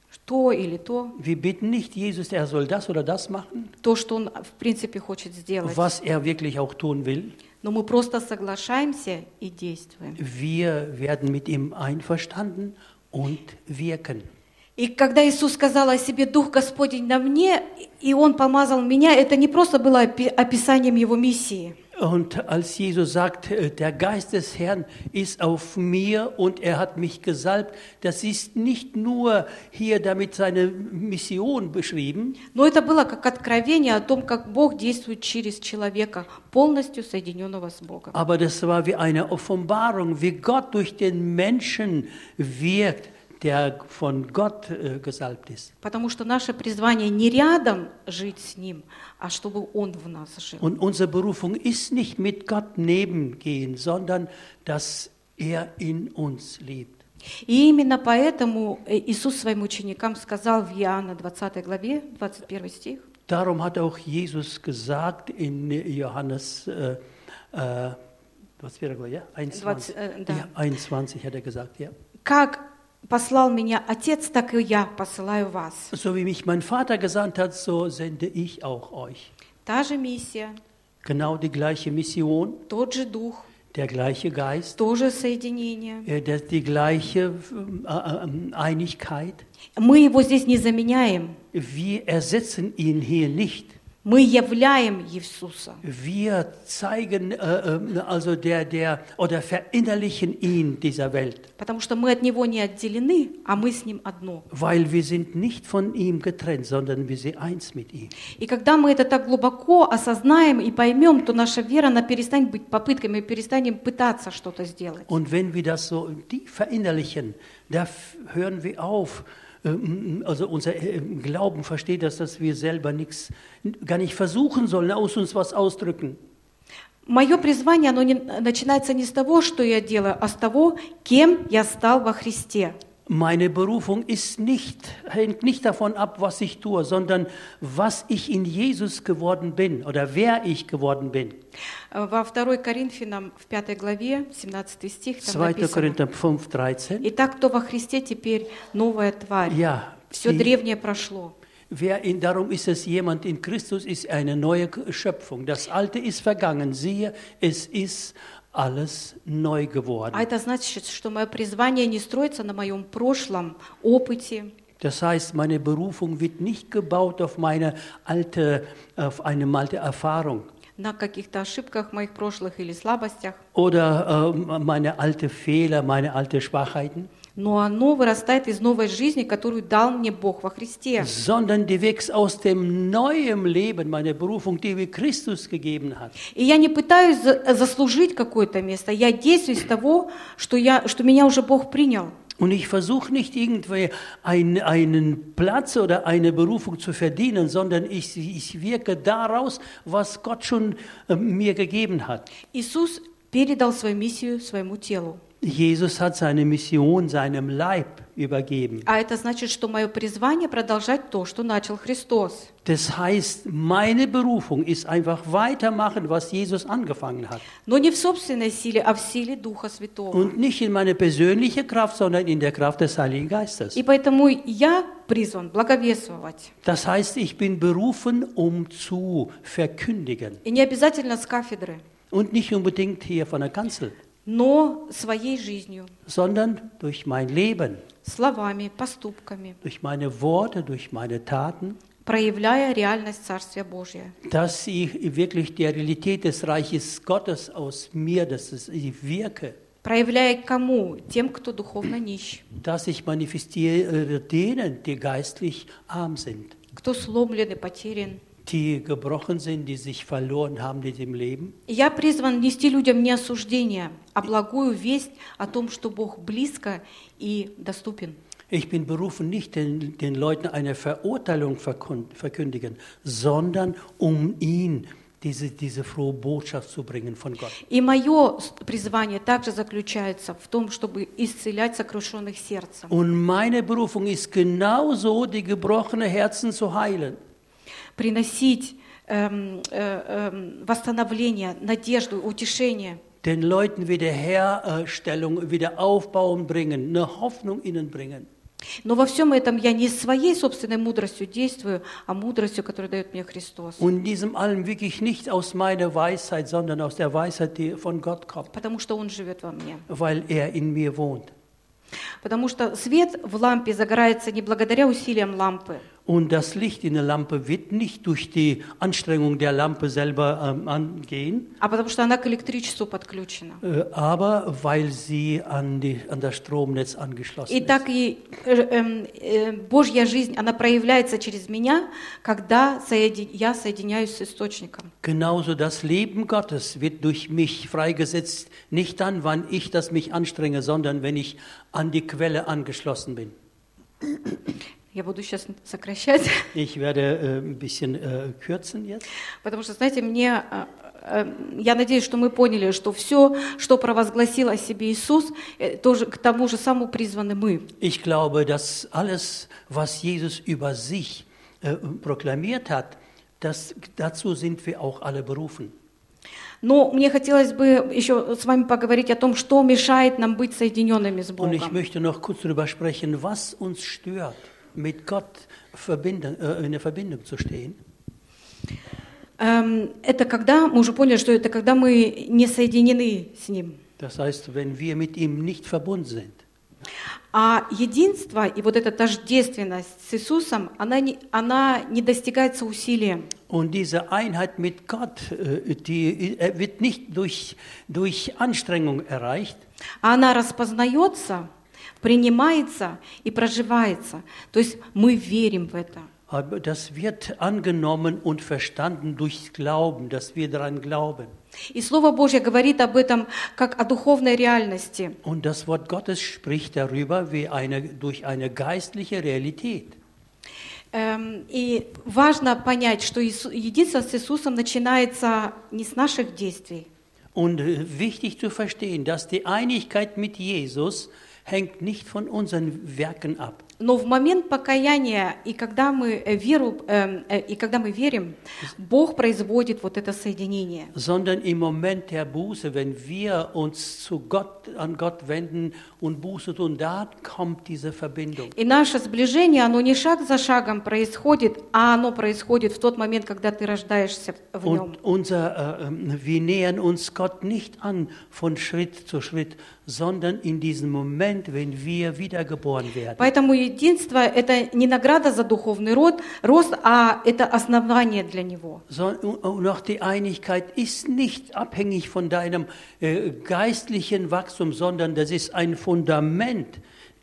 то или то, Wir bitten nicht Jesus, er soll das oder das machen, то, что Он в принципе хочет сделать. was er wirklich auch tun will. Но мы просто соглашаемся и действуем. Wir werden mit ihm einverstanden und wirken. И когда Иисус сказал о себе «Дух Господень на мне», и Он помазал меня, это не просто было опи- описанием Его миссии. Und als Jesus sagt, äh, der Geist des Herrn ist auf mir und er hat mich gesalbt, das ist nicht nur hier damit seine Mission beschrieben, Но это было как откровение о том, как Бог действует через человека, полностью соединенного с Богом. aber das war wie eine Offenbarung, wie Gott durch den Menschen wirkt, der von Gott äh, gesalbt ist. Потому что наше призвание не рядом жить с Ним, а чтобы Он в нас жил. Und unsere Berufung ist nicht mit Gott nebengehen, sondern dass er in uns lebt. И именно поэтому э, Иисус своим ученикам сказал в Иоанна двадцатой главе, двадцать первый стих, Darum hat auch Jesus gesagt in Johannes äh, äh, was wäre, ja? einundzwanzig. двадцать, э, да. Ja, einundzwanzig hat er gesagt, ja. «Как послал меня Отец, так и я посылаю вас». So wie mich mein Vater gesandt hat, so sende ich auch euch. Та же миссия, Genau die gleiche Mission, тот же Дух, der gleiche Geist, то же соединение. äh, der, die gleiche äh, äh, Einigkeit. Мы его здесь не заменяем, Wir ersetzen ihn hier nicht. мы являем Иисуса. Wir zeigen, äh, äh, also der, der, oder verinnerlichen ihn dieser Welt, Потому что мы от Него не отделены, а мы с Ним одно. weil wir sind nicht von ihm getrennt, sondern wir sind eins mit ihm. И когда мы это так глубоко осознаем и поймем, то наша вера, она перестанет быть попытками, мы перестанем пытаться что-то сделать. Und wenn wir das so tief verinnerlichen, da f- hören wir auf. ähm, Also unser äh, Glauben versteht das, dass wir selber nichts, gar nicht versuchen sollen, aus uns was ausdrücken. Мое призвание, оно не, начинается не с того, что я делаю, а с того, кем я стал во Христе. Meine Berufung ist nicht, hängt nicht davon ab, was ich tue, sondern was ich in Jesus geworden bin oder wer ich geworden bin. Во второй Коринфянам, в пятой главе, семнадцатый стих, там zweiter написано: Korinther fünf, dreizehn. «Итак, кто во Христе, теперь новая тварь. Ja, Все die, древнее прошло». wer in, darum ist es jemand in Christus, ist eine neue Schöpfung. Das Alte ist vergangen. Siehe, es ist alles neu geworden. А это значит, что мое призвание не строится на моем прошлом опыте, Das heißt, meine Berufung wird nicht gebaut auf meine alte, auf eine alte Erfahrung на каких-то ошибках моих прошлых или слабостях, oder äh, meine alte Fehler, meine alte Schwachheiten, но оно вырастает из новой жизни, которую дал мне Бог во Христе. sondern die wächst aus dem neuen Leben, meine Berufung, die mir Christus gegeben hat. И я не пытаюсь за- заслужить какое-то место, я действую из того, что, я, что меня уже Бог принял. Und ich versuche nicht irgendwie ein, einen Platz oder eine Berufung zu verdienen, sondern ich, ich wirke daraus, was Gott schon äh, mir gegeben hat. Иисус передал свою миссию своему телу. Jesus hat seine Mission seinem Leib übergeben. А это значит, что мое призвание продолжать то, что начал Христос. Das heißt, meine Berufung ist einfach weitermachen, was Jesus angefangen hat. Но не в собственной силе, а в силе Духа Святого. Und nicht in meine persönliche Kraft, sondern in der Kraft des Heiligen Geistes. И поэтому я призван благовествовать. Das heißt, ich bin berufen, um zu verkündigen. И не обязательно с кафедры, Und nicht unbedingt hier von der Kanzel, но своей жизнью, sondern durch mein Leben, словами, поступками, durch meine Worte, durch meine Taten, проявляя реальность Царствия Божия. dass ich wirklich die Realität des Reiches Gottes aus mir, dass ich wirke, Проявляя кому? Тем, кто духовно нищ, dass ich manifestiere denen, die geistlich arm sind, кто сломлен и потерян. die gebrochen sind, die sich verloren haben in dem Leben. И я призван нести людям не осуждение, а благую весть о том, что Бог близко и доступен. Ich bin berufen, nicht den, den Leuten eine Verurteilung verkund- verkündigen, sondern um ihn diese, diese frohe Botschaft zu bringen von Gott. И мое призвание также заключается в том, чтобы исцелять сокрушенных сердцем, Und meine Berufung ist genauso, die gebrochene Herzen zu heilen. приносить эм, э, эм, восстановление, надежду, утешение. Den Leuten Wiederherstellung, Wiederaufbauen bringen, eine Hoffnung ihnen bringen. Но во всем этом я не своей собственной мудростью действую, а мудростью, которую дает мне Христос. Und in diesem allem wirklich nicht aus meiner Weisheit, sondern aus der Weisheit, die von Gott kommt, Потому что Он живет во мне. weil er in mir wohnt. Потому что свет в лампе загорается не благодаря усилиям лампы, Und das Licht in der Lampe wird nicht durch die Anstrengung der Lampe selber ähm, angehen, а потому что она к электричеству подключена. äh, aber weil sie an, die, an das Stromnetz angeschlossen И так ist. и э, э, э, Божья жизнь, она проявляется через меня, когда соеди- я соединяюсь с Источником. Genauso das Leben Gottes wird durch mich freigesetzt, nicht dann, wann ich das mich anstrenge, sondern wenn ich an die Quelle angeschlossen bin. Я буду сейчас сокращать, Ich werde äh, ein bisschen äh, kürzen jetzt. потому что, знаете, мне, э, э, я надеюсь, что мы поняли, что все, что провозгласил о себе Иисус, э, тоже к тому же самому призваны мы. Ich glaube, dass alles, was Jesus über sich äh, proklamiert hat, das, dazu sind wir auch alle berufen. Но мне хотелось бы еще с вами поговорить о том, что мешает нам быть соединенными с Und ich Богом. möchte noch kurz darüber sprechen, was uns stört, mit Gott verbinden, äh, in der Verbindung zu stehen. Эм, Это когда, мы уже поняли, что это когда мы не соединены с Ним. Das heißt, wenn wir mit ihm nicht verbunden sind. А единство и вот эта тождественность с Иисусом, она не, она не достигается усилием. Und diese Einheit mit Gott, äh, die äh, wird nicht durch, durch Anstrengung erreicht, А она распознается, принимается и проживается. То есть мы верим в это. aber das wird angenommen und verstanden durch Glauben, dass wir daran glauben. И Слово Божье говорит об этом как о духовной реальности. Und das Wort Gottes spricht darüber wie eine, durch eine geistliche Realität. Эм, И важно понять, что Иису- единство с Иисусом начинается не с наших действий, Und äh, wichtig zu verstehen, dass die Einigkeit mit Jesus hängt nicht von unseren Werken ab. но в момент покаяния и когда мы э, веру эм, э, и когда мы верим, Бог производит вот это соединение. Sondern im Moment der Buße, wenn wir uns zu Gott, an Gott wenden und Buße tun, da kommt diese Verbindung. И наше сближение, оно не шаг за шагом происходит, а оно происходит в тот момент, когда ты рождаешься в нем. Und unser, äh, ähm, wir nähern uns Gott nicht an von Schritt zu Schritt, sondern in diesem Moment, wenn wir wiedergeboren werden. Поэтому единство – это не награда за духовный род, рост, а это основание для него. So, und auch die Einigkeit ist nicht abhängig von deinem äh, geistlichen Wachstum, sondern das ist ein Fundament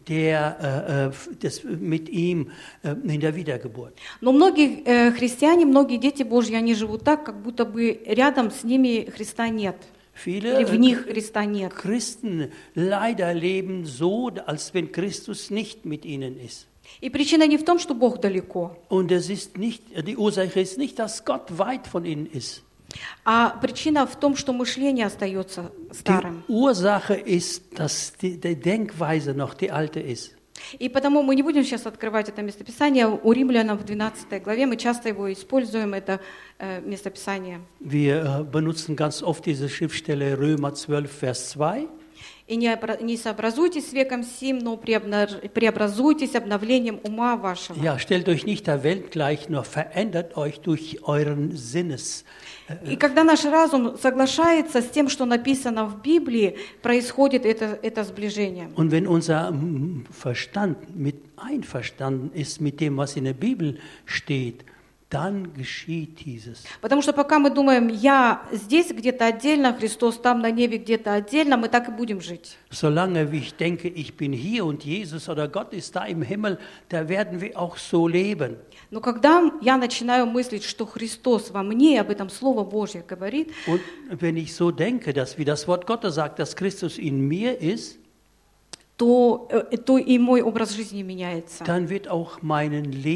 der, äh, des, mit ihm äh, in der Wiedergeburt. Но многие э, христиане, многие дети Божьи, они живут так, как будто бы рядом с ними Христа нет. Viele Или в них Христа нет. Christen leider leben so, als wenn Christus nicht mit ihnen ist. И причина не в том, что Бог далеко. Und es ist nicht, die Ursache ist nicht, dass Gott weit von ihnen ist. А причина в том, что мышление остается старым. Die Ursache ist, dass die, die Denkweise noch die alte ist. И потому мы не будем сейчас открывать это местописание. У Римлянам в двенадцатой главе мы часто его используем, это э, местописание. Wir äh, benutzen ganz oft diese Schriftstelle Römer zwölf, Vers zwei. «И не, обра- не сообразуйтесь с веком сим, но преобна- преобразуйтесь обновлением ума вашего». Ja, stellt euch nicht der Welt gleich, nur verändert euch durch euren Sinnes. И когда наш разум соглашается с тем, что написано в Библии, происходит это, это сближение. Und wenn unser mm, Verstand mit einverstanden ist mit dem, was in der Bibel steht, dann geschieht dieses. Потому что пока мы думаем, я здесь где-то отдельно, Христос там на небе где-то отдельно, мы так и будем жить. Solange wie ich denke, ich bin hier und Jesus oder Gott ist da im Himmel, da werden wir auch so leben. Но когда я начинаю мыслить, что Христос во мне, об этом Слово Божье говорит, Und wenn ich so denke, dass wie das Wort Gottes sagt, dass Christus in mir ist, то, э, то и мой образ жизни меняется. dann wird auch mein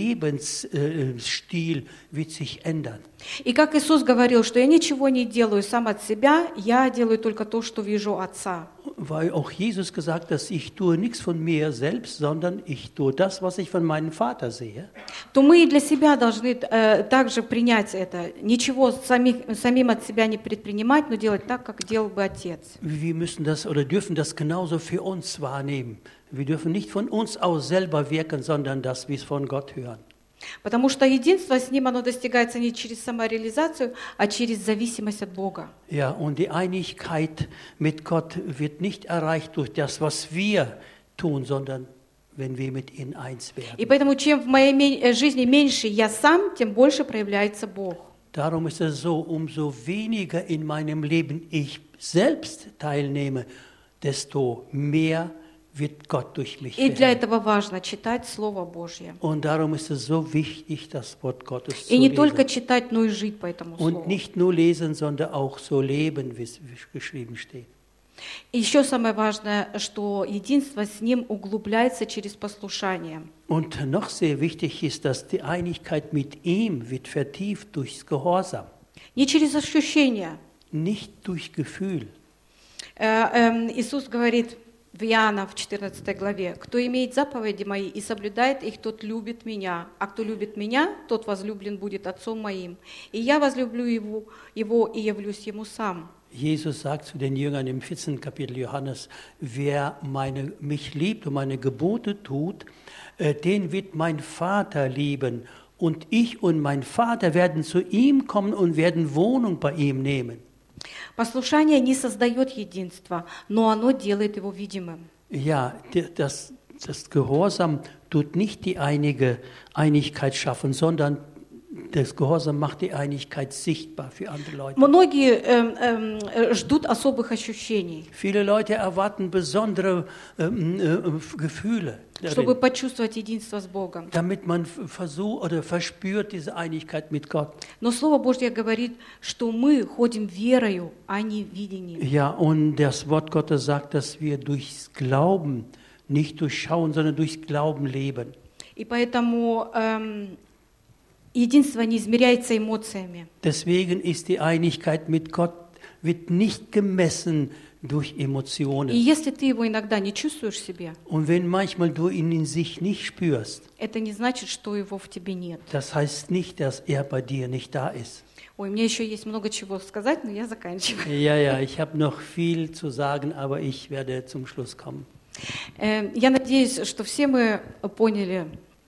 Lebensstil wird sich ändern. И как Иисус говорил, что я ничего не делаю сам от себя, я делаю только то, что вижу Отца. Weil auch Jesus gesagt, dass ich tue nichts von mir selbst, sondern ich tue das, was ich von meinem Vater sehe. То мы и для себя должны э, также принять это. Ничего самих, самим от себя не предпринимать, но делать так, как делал бы Отец. Wir müssen das oder dürfen das genauso für uns wahrnehmen. Wir dürfen nicht von uns aus selber wirken, sondern dass wir es von Gott hören. Потому что единство с Ним, оно достигается не через самореализацию, а через зависимость от Бога. Ja, und die Einigkeit mit Gott wird nicht erreicht durch das, was wir tun, sondern wenn wir mit ihm eins И werden. поэтому, чем в моей ме- жизни меньше я сам, тем больше проявляется Бог. Darum ist es so, umso weniger in meinem Leben ich selbst teilnehme, desto mehr wird Gott durch mich И для wirken. этого важно читать Слово Божье. Und darum ist es so wichtig, das Wort Gottes zu И не только lesen. читать, но и жить по этому Und Слову. nicht nur lesen, sondern auch so leben, wie es geschrieben steht. И еще самое важное, что единство с Ним углубляется через послушание. Und noch sehr wichtig ist, dass die Einigkeit mit ihm wird vertieft durchs Gehorsam, Не через ощущения. nicht durch Gefühl. Э, эм, Иисус говорит в Иоанна в четырнадцатой главе: «Кто имеет заповеди мои и соблюдает их, тот любит меня, а кто любит меня, тот возлюблен будет Отцом моим. И я возлюблю его, его и явлюсь ему сам». Jesus sagt zu den Jüngern im vierzehnten Kapitel Johannes, wer meine, mich liebt und meine Gebote tut, äh, den wird mein Vater lieben. Und ich und mein Vater werden zu ihm kommen und werden Wohnung bei ihm nehmen. Послушание не создает единства, но оно делает его видимым. Ja, d- das, das Gehorsam tut nicht die einige Einigkeit schaffen, sondern das Gehorsam macht die Einigkeit sichtbar für andere Leute. Многие эм, эм, э, ждут особых ощущений, Viele Leute erwarten besondere ähm, äh, Gefühle, чтобы darin, почувствовать единство с Богом. damit man versucht oder verspürt diese Einigkeit mit Gott. Но Слово Божье говорит, что мы ходим верою, а не видением. Ja, und das Wort Gottes sagt, dass wir durchs Glauben, nicht durch Schauen, sondern durchs Glauben leben. И поэтому эм, единство не измеряется эмоциями. Deswegen ist die Einigkeit mit Gott wird nicht gemessen durch И Emotionen. если ты его иногда не чувствуешь в себе, Und wenn manchmal du ihn in sich nicht spürst, это не значит, что его в тебе нет. das heißt nicht, dass er bei dir nicht da ist. Ой, мне еще есть много чего сказать, но я заканчиваю. Ja, ja, ich habe noch viel zu sagen, aber ich werde zum Schluss kommen. Э, Я надеюсь, что все мы поняли,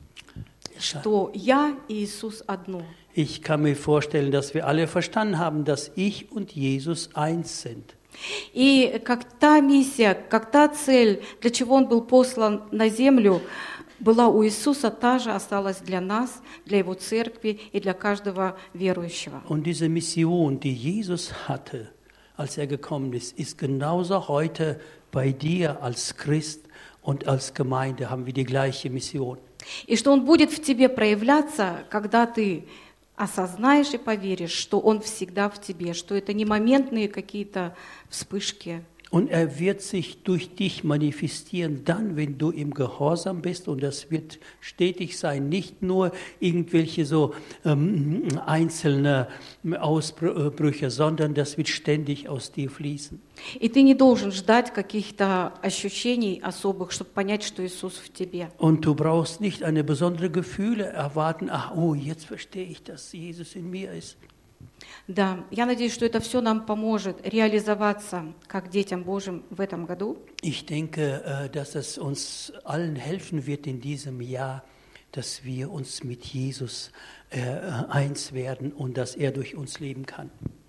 что я и Иисус одно. Ich kann mir vorstellen, dass wir alle verstanden haben, dass ich und Jesus eins sind. И как та миссия, как та цель, для чего Он был послан на землю, была у Иисуса, та же осталась для нас, для Его церкви и для каждого верующего. Und diese Mission, die Jesus hatte, als er gekommen ist, ist genauso heute bei dir als Christ und als Gemeinde haben wir die gleiche Mission. И что Он будет в тебе проявляться, когда ты осознаешь и поверишь, что Он всегда в тебе, что это не моментные какие-то вспышки. Und er wird sich durch dich manifestieren, dann, wenn du im Gehorsam bist. Und das wird stetig sein, nicht nur irgendwelche so ähm, einzelne Ausbrüche, sondern das wird ständig aus dir fließen. И ты не должен ждать каких-то ощущений особых, чтобы понять, что Иисус в тебе. Und du brauchst nicht eine besondere Gefühle erwarten, ach, oh, jetzt verstehe ich, dass Jesus in mir ist. Да, я надеюсь, что это все нам поможет реализоваться как детям Божьим в этом году. Ich denke, äh, dass es uns allen helfen wird in diesem Jahr, dass wir uns mit Jesus äh, eins werden und dass er durch uns leben kann.